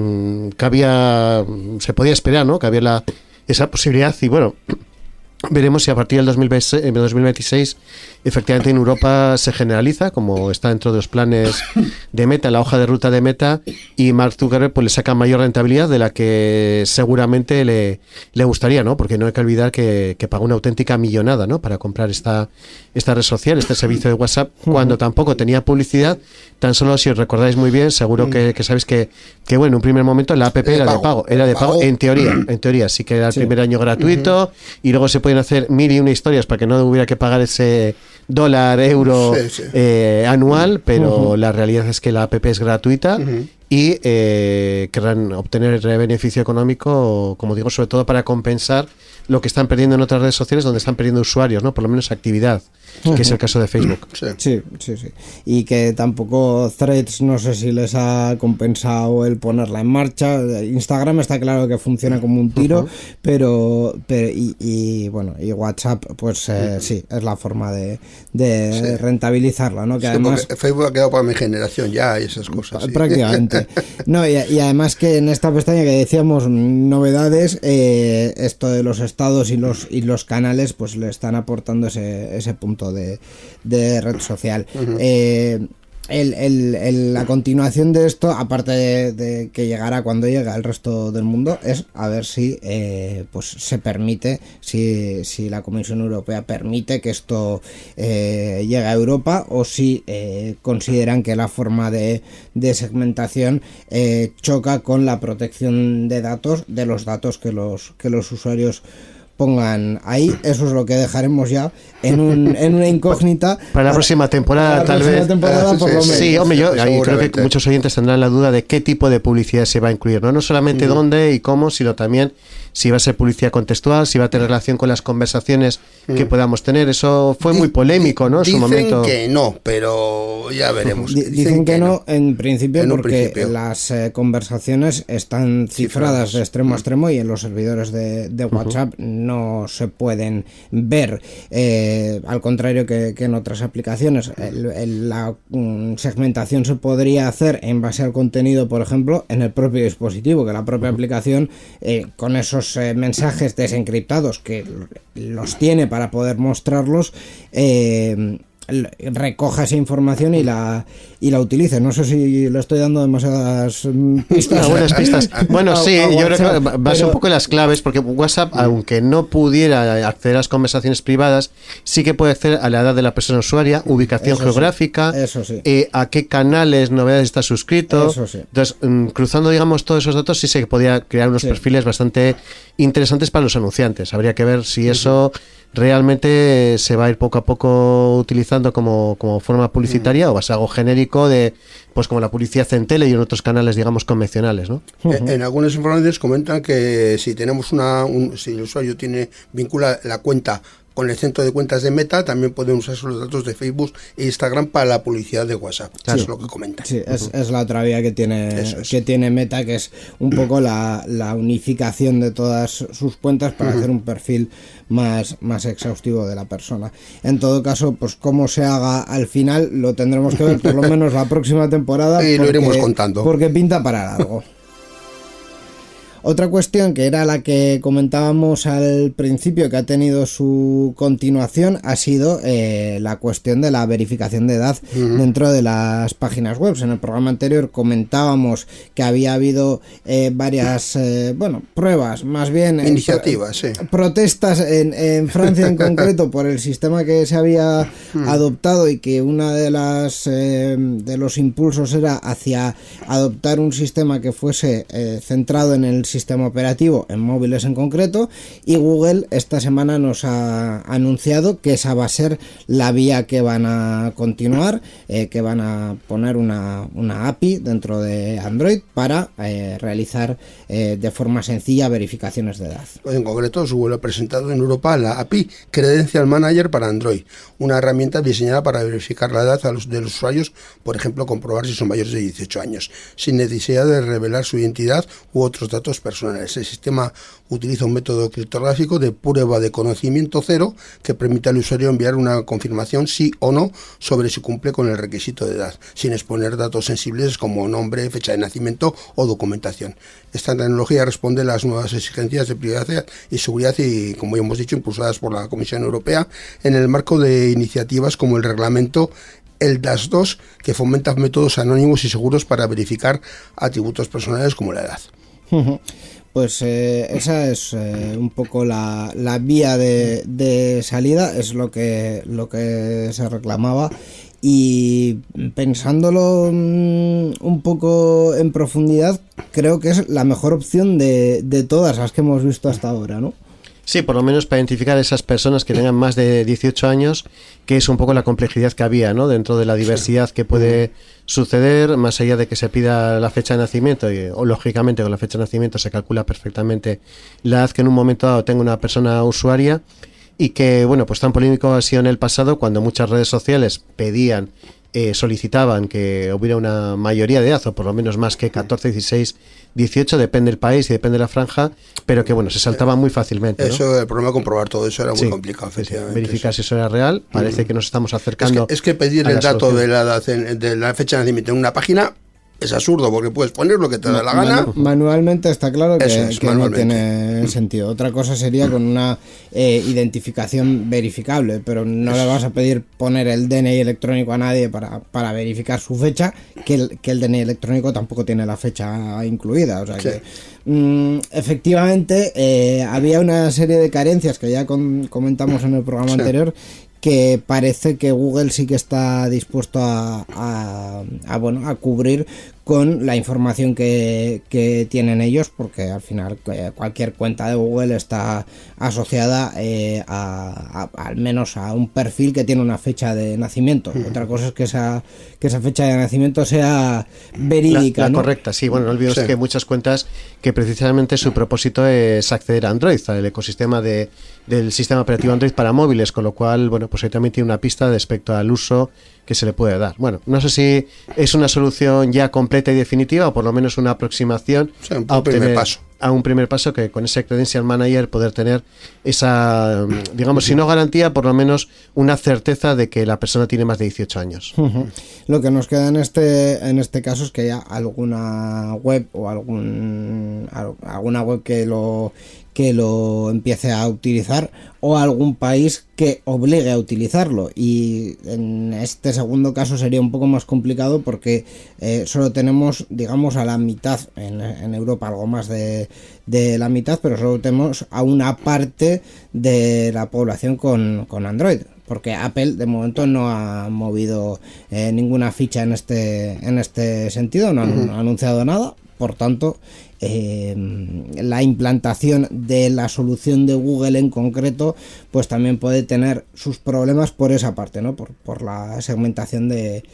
cabía, se podía esperar, ¿no? Que había la, esa posibilidad y bueno... Veremos si a partir del dos mil veintiséis efectivamente en Europa se generaliza, como está dentro de los planes de Meta, la hoja de ruta de Meta, y Mark Zuckerberg pues le saca mayor rentabilidad de la que seguramente le, le gustaría, ¿no? Porque no hay que olvidar que, que pagó una auténtica millonada, ¿no? Para comprar esta, esta red social, este servicio de WhatsApp, cuando tampoco tenía publicidad. Tan solo, si os recordáis muy bien, seguro que, que sabéis que, que bueno, en un primer momento la app era de pago, era de pago en teoría, en teoría sí que era el sí. primer año gratuito, uh-huh. y luego se pueden hacer mil y una historias para que no hubiera que pagar ese dólar, euro sí, sí. Eh, anual, pero uh-huh. la realidad es que la app es gratuita. Uh-huh. y eh, querrán obtener beneficio económico, como digo, sobre todo para compensar lo que están perdiendo en otras redes sociales donde están perdiendo usuarios, ¿no? Por lo menos actividad, uh-huh. que es el caso de Facebook. Sí. sí, sí, sí. Y que tampoco Threads, no sé si les ha compensado el ponerla en marcha. Instagram está claro que funciona como un tiro, uh-huh. pero, pero y, y bueno, y WhatsApp, pues eh, uh-huh. sí, es la forma de, de sí. rentabilizarla, ¿no? Que sí, además Facebook ha quedado para mi generación ya y esas cosas. Prácticamente. Sí. No, y, y además que en esta pestaña que decíamos novedades, eh, esto de los estados y los y los canales, pues le están aportando ese, ese punto de, de red social. Uh-huh. Eh, el, el, el, la continuación de esto, aparte de, de que llegará cuando llegue al resto del mundo, es a ver si eh, pues se permite, si, si la Comisión Europea permite que esto eh, llegue a Europa, o si eh, consideran que la forma de, de segmentación eh, choca con la protección de datos, de los datos que los, que los usuarios pongan ahí. Eso es lo que dejaremos ya en, un, en una incógnita para, para la próxima temporada, la tal próxima vez temporada, ah, por sí, lo menos. sí, hombre, yo creo que muchos oyentes tendrán la duda de qué tipo de publicidad se va a incluir, no, no solamente uh-huh. dónde y cómo, sino también si va a ser publicidad contextual, si va a tener relación con las conversaciones uh-huh. que podamos tener. Eso fue muy polémico, ¿no? En dicen su momento. que no, pero ya veremos. Dicen, dicen que, que no, en principio, en porque principio. las eh, conversaciones están cifradas, cifradas de extremo uh-huh. a extremo, y en los servidores de, de WhatsApp uh-huh. no se pueden ver, eh, al contrario que, que en otras aplicaciones. El, el, la um, segmentación se podría hacer en base al contenido, por ejemplo, en el propio dispositivo, que la propia uh-huh. aplicación eh, con esos eh, mensajes desencriptados que los tiene para poder mostrarlos, eh, recoja esa información y la y la utilice. No sé si le estoy dando demasiadas pistas. No, buenas pistas. Bueno, sí, a, a yo WhatsApp, creo que va a ser un poco las claves, porque WhatsApp, aunque no pudiera acceder a las conversaciones privadas, sí que puede acceder a la edad de la persona usuaria, ubicación eso geográfica, sí, eso sí. Eh, a qué canales, novedades está suscrito. Eso sí. Entonces, um, cruzando, digamos, todos esos datos, sí se podía crear unos sí. perfiles bastante interesantes para los anunciantes. Habría que ver si eso realmente se va a ir poco a poco utilizando como, como forma publicitaria, mm. o va a ser algo genérico de, pues como la publicidad en tele y en otros canales, digamos, convencionales, ¿no? En, en algunas informaciones comentan que si tenemos una, un, si el usuario tiene vincula la cuenta con el centro de cuentas de Meta, también pueden usarse los datos de Facebook e Instagram para la publicidad de WhatsApp. Claro. Eso es lo que comentan. Sí, es, es la otra vía que tiene es. que tiene Meta, que es un poco la, la unificación de todas sus cuentas para uh-huh. hacer un perfil más, más exhaustivo de la persona. En todo caso, pues cómo se haga al final lo tendremos que ver por lo menos la próxima temporada. Y porque, lo iremos contando. Porque pinta para largo. Otra cuestión, que era la que comentábamos al principio, que ha tenido su continuación, ha sido eh, la cuestión de la verificación de edad uh-huh. dentro de las páginas web. En el programa anterior comentábamos que había habido eh, varias, eh, bueno, pruebas, más bien iniciativas, pro- sí. protestas en, en Francia en concreto por el sistema que se había uh-huh. adoptado, y que una de las eh, de los impulsos era hacia adoptar un sistema que fuese eh, centrado en el sistema operativo, en móviles en concreto, y Google esta semana nos ha anunciado que esa va a ser la vía que van a continuar, eh, que van a poner una, una A P I dentro de Android para eh, realizar eh, de forma sencilla verificaciones de edad. En concreto, Google ha presentado en Europa la A P I Credential Manager para Android, una herramienta diseñada para verificar la edad a los, de los usuarios, por ejemplo, comprobar si son mayores de dieciocho años, sin necesidad de revelar su identidad u otros datos personales. El sistema utiliza un método criptográfico de prueba de conocimiento cero que permite al usuario enviar una confirmación sí o no sobre si cumple con el requisito de edad, sin exponer datos sensibles como nombre, fecha de nacimiento o documentación. Esta tecnología responde a las nuevas exigencias de privacidad y seguridad y, como ya hemos dicho, impulsadas por la Comisión Europea en el marco de iniciativas como el reglamento el D A S dos, que fomenta métodos anónimos y seguros para verificar atributos personales como la edad. Pues eh, esa es eh, un poco la, la vía de, de salida, es lo que, lo que se reclamaba. Y pensándolo mmm, un poco en profundidad, creo que es la mejor opción de, de todas las que hemos visto hasta ahora, ¿no? Sí, por lo menos para identificar a esas personas que tengan más de dieciocho años, que es un poco la complejidad que había, ¿no? Dentro de la diversidad sí. que puede suceder, más allá de que se pida la fecha de nacimiento, y, o lógicamente con la fecha de nacimiento se calcula perfectamente la edad que en un momento dado tenga una persona usuaria, y que, bueno, pues tan polémico ha sido en el pasado cuando muchas redes sociales pedían, eh, solicitaban que hubiera una mayoría de edad, o por lo menos más que catorce, dieciséis, dieciocho, depende del país y depende de la franja, pero que bueno, se saltaba muy fácilmente, ¿no? Eso, el problema de comprobar todo eso era muy sí, complicado, efectivamente. Verificar si eso era real, parece mm. que nos estamos acercando. Es que, es que pedir el dato de la, edad, de la fecha de nacimiento en una página es absurdo, porque puedes poner lo que te da la gana. Manu manualmente está claro que, es, que no tiene sentido. Otra cosa sería con una eh, identificación verificable, pero no Eso. le vas a pedir poner el D N I electrónico a nadie para, para verificar su fecha, que el, que el D N I electrónico tampoco tiene la fecha incluida. O sea sí. que mm, efectivamente eh, había una serie de carencias que ya con, comentamos en el programa sí. anterior, que parece que Google sí que está dispuesto a, a, a bueno a cubrir con la información que, que tienen ellos, porque al final eh, cualquier cuenta de Google está asociada eh, a, a, al menos a un perfil que tiene una fecha de nacimiento. Uh-huh. Otra cosa es que esa, que esa fecha de nacimiento sea verídica, la, la ¿no? correcta, sí. Bueno, no olvidemos sí. que hay muchas cuentas que precisamente su propósito es acceder a Android, al ecosistema de, del sistema operativo Android para móviles, con lo cual, bueno, pues ahí también tiene una pista respecto al uso que se le puede dar. Bueno, no sé si es una solución ya completa y definitiva, o por lo menos una aproximación o sea, un a obtener primer paso. a un primer paso, que con ese Credential Manager poder tener esa, digamos, si no garantía, por lo menos una certeza de que la persona tiene más de dieciocho años. Uh-huh. Lo que nos queda en este en este caso es que haya alguna web o algún alguna web que lo que lo empiece a utilizar, o algún país que obligue a utilizarlo, y en este segundo caso sería un poco más complicado porque eh, solo tenemos, digamos, a la mitad en, en Europa, algo más de, de la mitad, pero solo tenemos a una parte de la población con, con Android, porque Apple de momento no ha movido eh, ninguna ficha en este en este sentido, no, uh-huh. no ha anunciado nada. Por tanto, eh, la implantación de la solución de Google en concreto, pues también puede tener sus problemas por esa parte, ¿no? Por, por la segmentación de,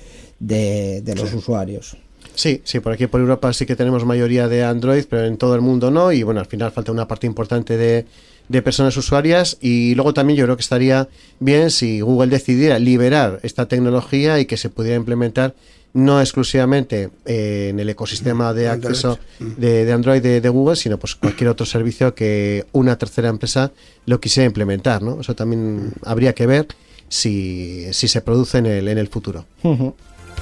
de, de los sí. usuarios. Sí, sí, por aquí por Europa sí que tenemos mayoría de Android, pero en todo el mundo no, y bueno, al final falta una parte importante de, de personas usuarias, y luego también yo creo que estaría bien si Google decidiera liberar esta tecnología y que se pudiera implementar no exclusivamente eh, en el ecosistema de acceso de, de Android de, de Google, sino pues cualquier otro servicio que una tercera empresa lo quisiera implementar, ¿no? Eso también habría que ver si, si se produce en el, en el futuro. Uh-huh.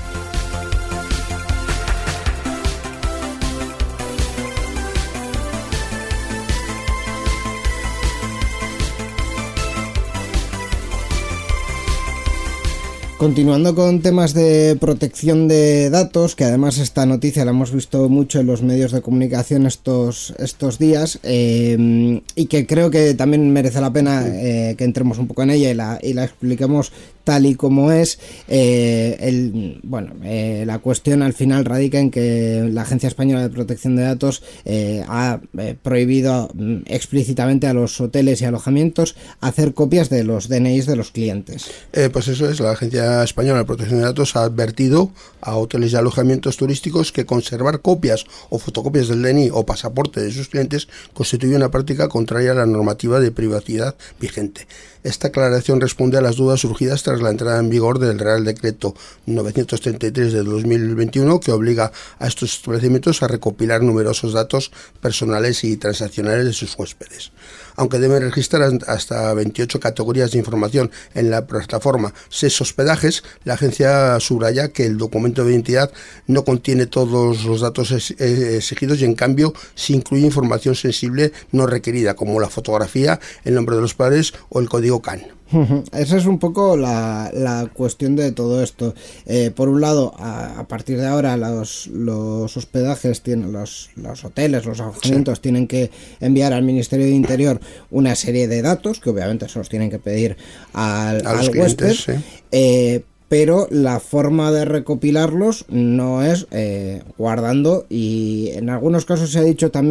Continuando con temas de protección de datos, que además esta noticia la hemos visto mucho en los medios de comunicación estos, estos días, eh, y que creo que también merece la pena eh, que entremos un poco en ella y la, y la expliquemos tal y como es. Eh, el, bueno, eh, la cuestión al final radica en que la Agencia Española de Protección de Datos eh, ha eh, prohibido mm, explícitamente a los hoteles y alojamientos hacer copias de los D N Is de los clientes. Eh, pues eso es, la Agencia Española de Protección de Datos ha advertido a hoteles y alojamientos turísticos que conservar copias o fotocopias del D N I o pasaporte de sus clientes constituye una práctica contraria a la normativa de privacidad vigente. Esta aclaración responde a las dudas surgidas tras la entrada en vigor del Real Decreto novecientos treinta y tres de dos mil veintiuno, que obliga a estos establecimientos a recopilar numerosos datos personales y transaccionales de sus huéspedes. Aunque deben registrar hasta veintiocho categorías de información en la plataforma SES Hospedajes, la agencia subraya que el documento de identidad no contiene todos los datos exigidos y en cambio se incluye información sensible no requerida, como la fotografía, el nombre de los padres o el código C A N. Esa es un poco la, la cuestión de todo esto. Eh, por un lado, a, a partir de ahora los, los hospedajes tienen, los, los hoteles, los alojamientos sí. tienen que enviar al Ministerio de Interior una serie de datos que obviamente se los tienen que pedir al, a al huésped. Sí. Eh, pero la forma de recopilarlos no es eh, guardando, y en algunos casos se ha dicho también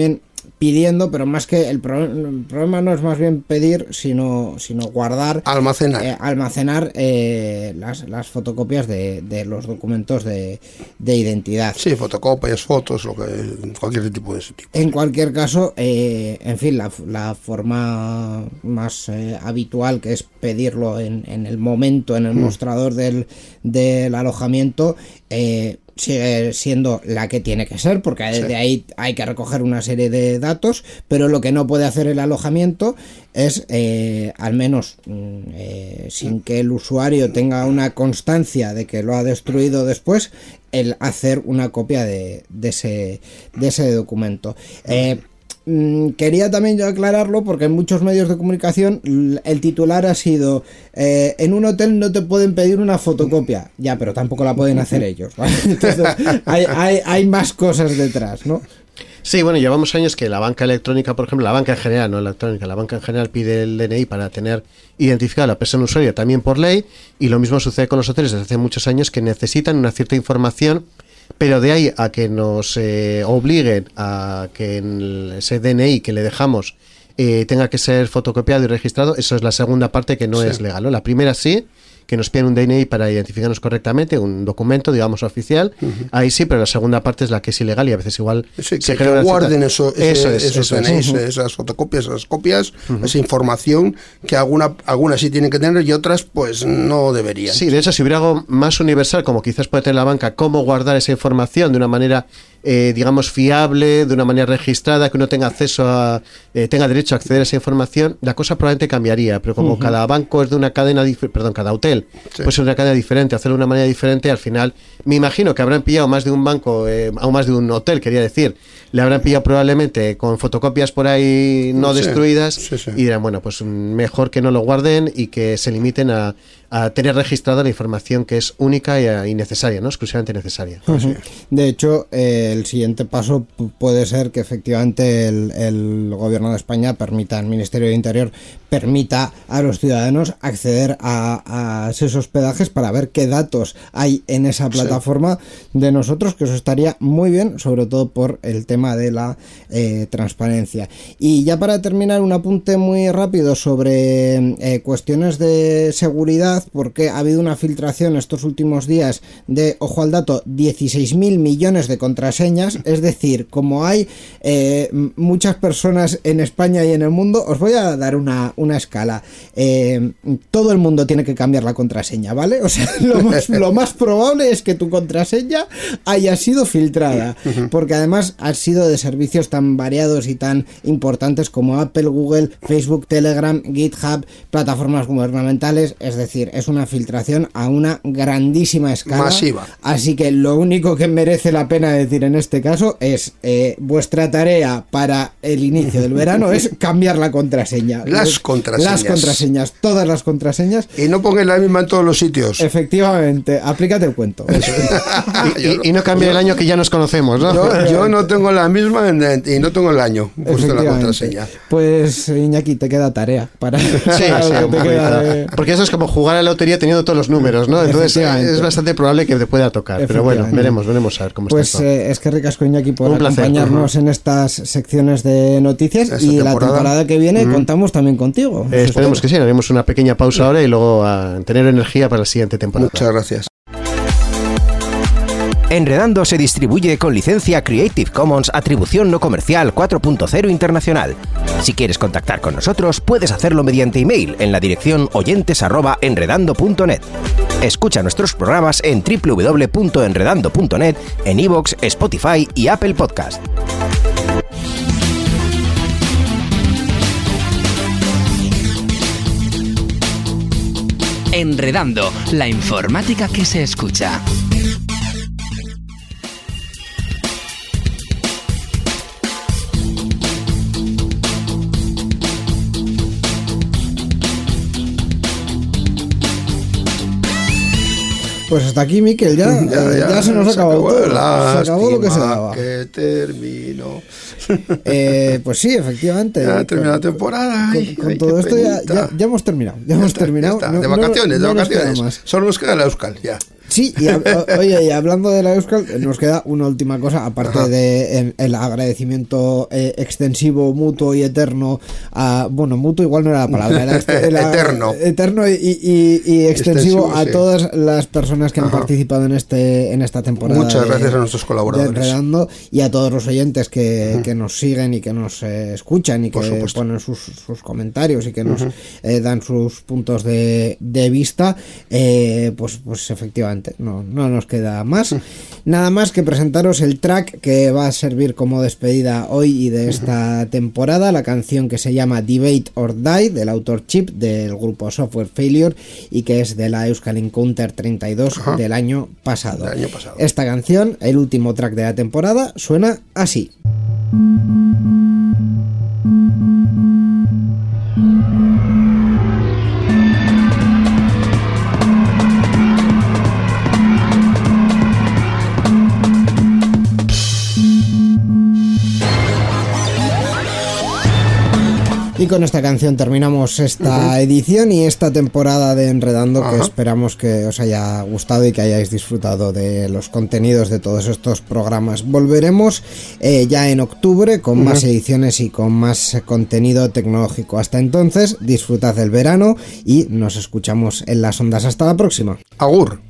pidiendo, pero más que el, pro, el problema no es más bien pedir, sino, sino guardar, almacenar, eh, almacenar eh, las, las fotocopias de, de los documentos de, de identidad. Sí, fotocopias, fotos, lo que, cualquier tipo de ese tipo. En cualquier caso, eh, en fin, la, la forma más eh, habitual, que es pedirlo en, en el momento, en el mm. mostrador del, del alojamiento, eh, sigue siendo la que tiene que ser, porque desde sí. ahí hay que recoger una serie de datos, pero lo que no puede hacer el alojamiento es, eh, al menos eh, sin que el usuario tenga una constancia de que lo ha destruido después, el hacer una copia de, de, ese, de ese documento. Eh, Quería también yo aclararlo, porque en muchos medios de comunicación el titular ha sido eh, en un hotel no te pueden pedir una fotocopia. Ya, pero tampoco la pueden hacer ellos, ¿vale? Entonces hay, hay, hay más cosas detrás, ¿no? Sí, bueno, llevamos años que la banca electrónica, por ejemplo, la banca en general, no electrónica, la banca en general pide el D N I para tener identificada a la persona usuaria también por ley, y lo mismo sucede con los hoteles desde hace muchos años, que necesitan una cierta información. Pero de ahí a que nos eh, obliguen a que en ese D N I que le dejamos eh, tenga que ser fotocopiado y registrado, eso es la segunda parte que no sí. es legal, ¿no? La primera sí, que nos piden un D N I para identificarnos correctamente, un documento, digamos, oficial, uh-huh. ahí sí, pero la segunda parte es la que es ilegal y a veces igual sí, se que, que guarden eso, ese, eso es, esos eso D N Is, uh-huh. esas fotocopias, esas copias, uh-huh. esa información que alguna, algunas sí tienen que tener y otras pues no deberían. Sí, de hecho, si hubiera algo más universal, como quizás puede tener la banca, cómo guardar esa información de una manera Eh, digamos, fiable, de una manera registrada, que uno tenga acceso a, eh, tenga derecho a acceder a esa información, la cosa probablemente cambiaría, pero como uh-huh. cada banco es de una cadena, dif- perdón, cada hotel, sí. pues es de una cadena diferente, hacerlo de una manera diferente, al final, me imagino que habrán pillado más de un banco, eh, o más de un hotel, quería decir, le habrán pillado probablemente con fotocopias por ahí no sí. destruidas, sí, sí. y dirán, bueno, pues mejor que no lo guarden y que se limiten a, a tener registrada la información que es única y, y necesaria, ¿no? Exclusivamente necesaria. Uh-huh. Sí. De hecho, eh, el siguiente paso p- puede ser que efectivamente el, el gobierno de España permita, el Ministerio de Interior permita a los ciudadanos acceder a, a esos hospedajes para ver qué datos hay en esa plataforma sí. de nosotros, que eso estaría muy bien, sobre todo por el tema de la eh, transparencia. Y ya para terminar, un apunte muy rápido sobre eh, cuestiones de seguridad, porque ha habido una filtración estos últimos días de, ojo al dato, dieciséis mil millones de contraseñas, es decir, como hay eh, muchas personas en España y en el mundo, os voy a dar una, una escala. Eh, todo el mundo tiene que cambiar la contraseña, ¿vale? O sea, lo más, lo más probable es que tu contraseña haya sido filtrada, porque además ha sido de servicios tan variados y tan importantes como Apple, Google, Facebook, Telegram, GitHub, plataformas gubernamentales, es decir, es una filtración a una grandísima escala. Masiva. Así que lo único que merece la pena decir en este caso es eh, vuestra tarea para el inicio del verano es cambiar la contraseña. Las contraseñas. Las contraseñas, todas las contraseñas. Y no pongáis la misma en todos los sitios. Efectivamente, aplícate el cuento. y, y, y no cambia el año que ya nos conocemos, ¿no? Yo, yo no tengo la misma en, y no tengo el año puesto la contraseña. Pues Iñaki, te queda tarea para... Sí, sí, te queda de... porque eso es como jugar a la lotería teniendo todos los números, ¿no? Entonces es bastante probable que te pueda tocar, pero bueno, veremos, veremos a ver cómo pues, está esto. Pues eh, es que ricasco, Iñaki, por un acompañarnos placer, en estas secciones de noticias. Esta y temporada. La temporada que viene mm. contamos también contigo. Eh, esperemos que sí, haremos una pequeña pausa ahora y luego a tener energía para la siguiente temporada. Muchas gracias. Enredando se distribuye con licencia Creative Commons Atribución No Comercial cuatro punto cero Internacional. Si quieres contactar con nosotros, puedes hacerlo mediante email en la dirección oyentes arroba enredando punto net. Escucha nuestros programas en doble u doble u doble u punto enredando punto net, en iVoox, Spotify y Apple Podcast. Enredando, la informática que se escucha. Pues hasta aquí, Miquel, ya, ya, ya, ya se nos ha acabado todo. Se acabó lo que se daba. Que terminó. Eh, pues sí, efectivamente. Ya terminó la temporada. Con, ay, con ay, todo esto ya, ya, ya hemos terminado. Ya, ya hemos está, terminado. Ya no, de vacaciones, no, de no vacaciones. Solo nos queda la Euskal, ya. Sí, y oye, y hablando de la Euskal, nos queda una última cosa, aparte Ajá. de el, el agradecimiento eh, extensivo, mutuo y eterno a, bueno, mutuo igual no era la palabra, era, era eterno. Eterno y, y, y extensivo, extensivo a sí. todas las personas que Ajá. han participado en este en esta temporada. Muchas de, gracias a nuestros colaboradores. De Enredando, y a todos los oyentes que, que nos siguen y que nos eh, escuchan y Por que supuesto. ponen sus, sus comentarios y que nos uh-huh. eh, dan sus puntos de, de vista, eh, pues, pues efectivamente no, no nos queda más. Uh-huh. Nada más que presentaros el track que va a servir como despedida hoy y de esta uh-huh. temporada, la canción que se llama Debate or Die, del autor Chip, del grupo Software Failure, y que es de la Euskal Encounter treinta y dos uh-huh. del año pasado. Del año pasado. Esta canción, el último track de la temporada, suena así. Y con esta canción terminamos esta uh-huh. edición y esta temporada de Enredando, uh-huh. que esperamos que os haya gustado y que hayáis disfrutado de los contenidos de todos estos programas. Volveremos eh, ya en octubre con uh-huh. más ediciones y con más contenido tecnológico. Hasta entonces, disfrutad del verano y nos escuchamos en las ondas. Hasta la próxima. Agur.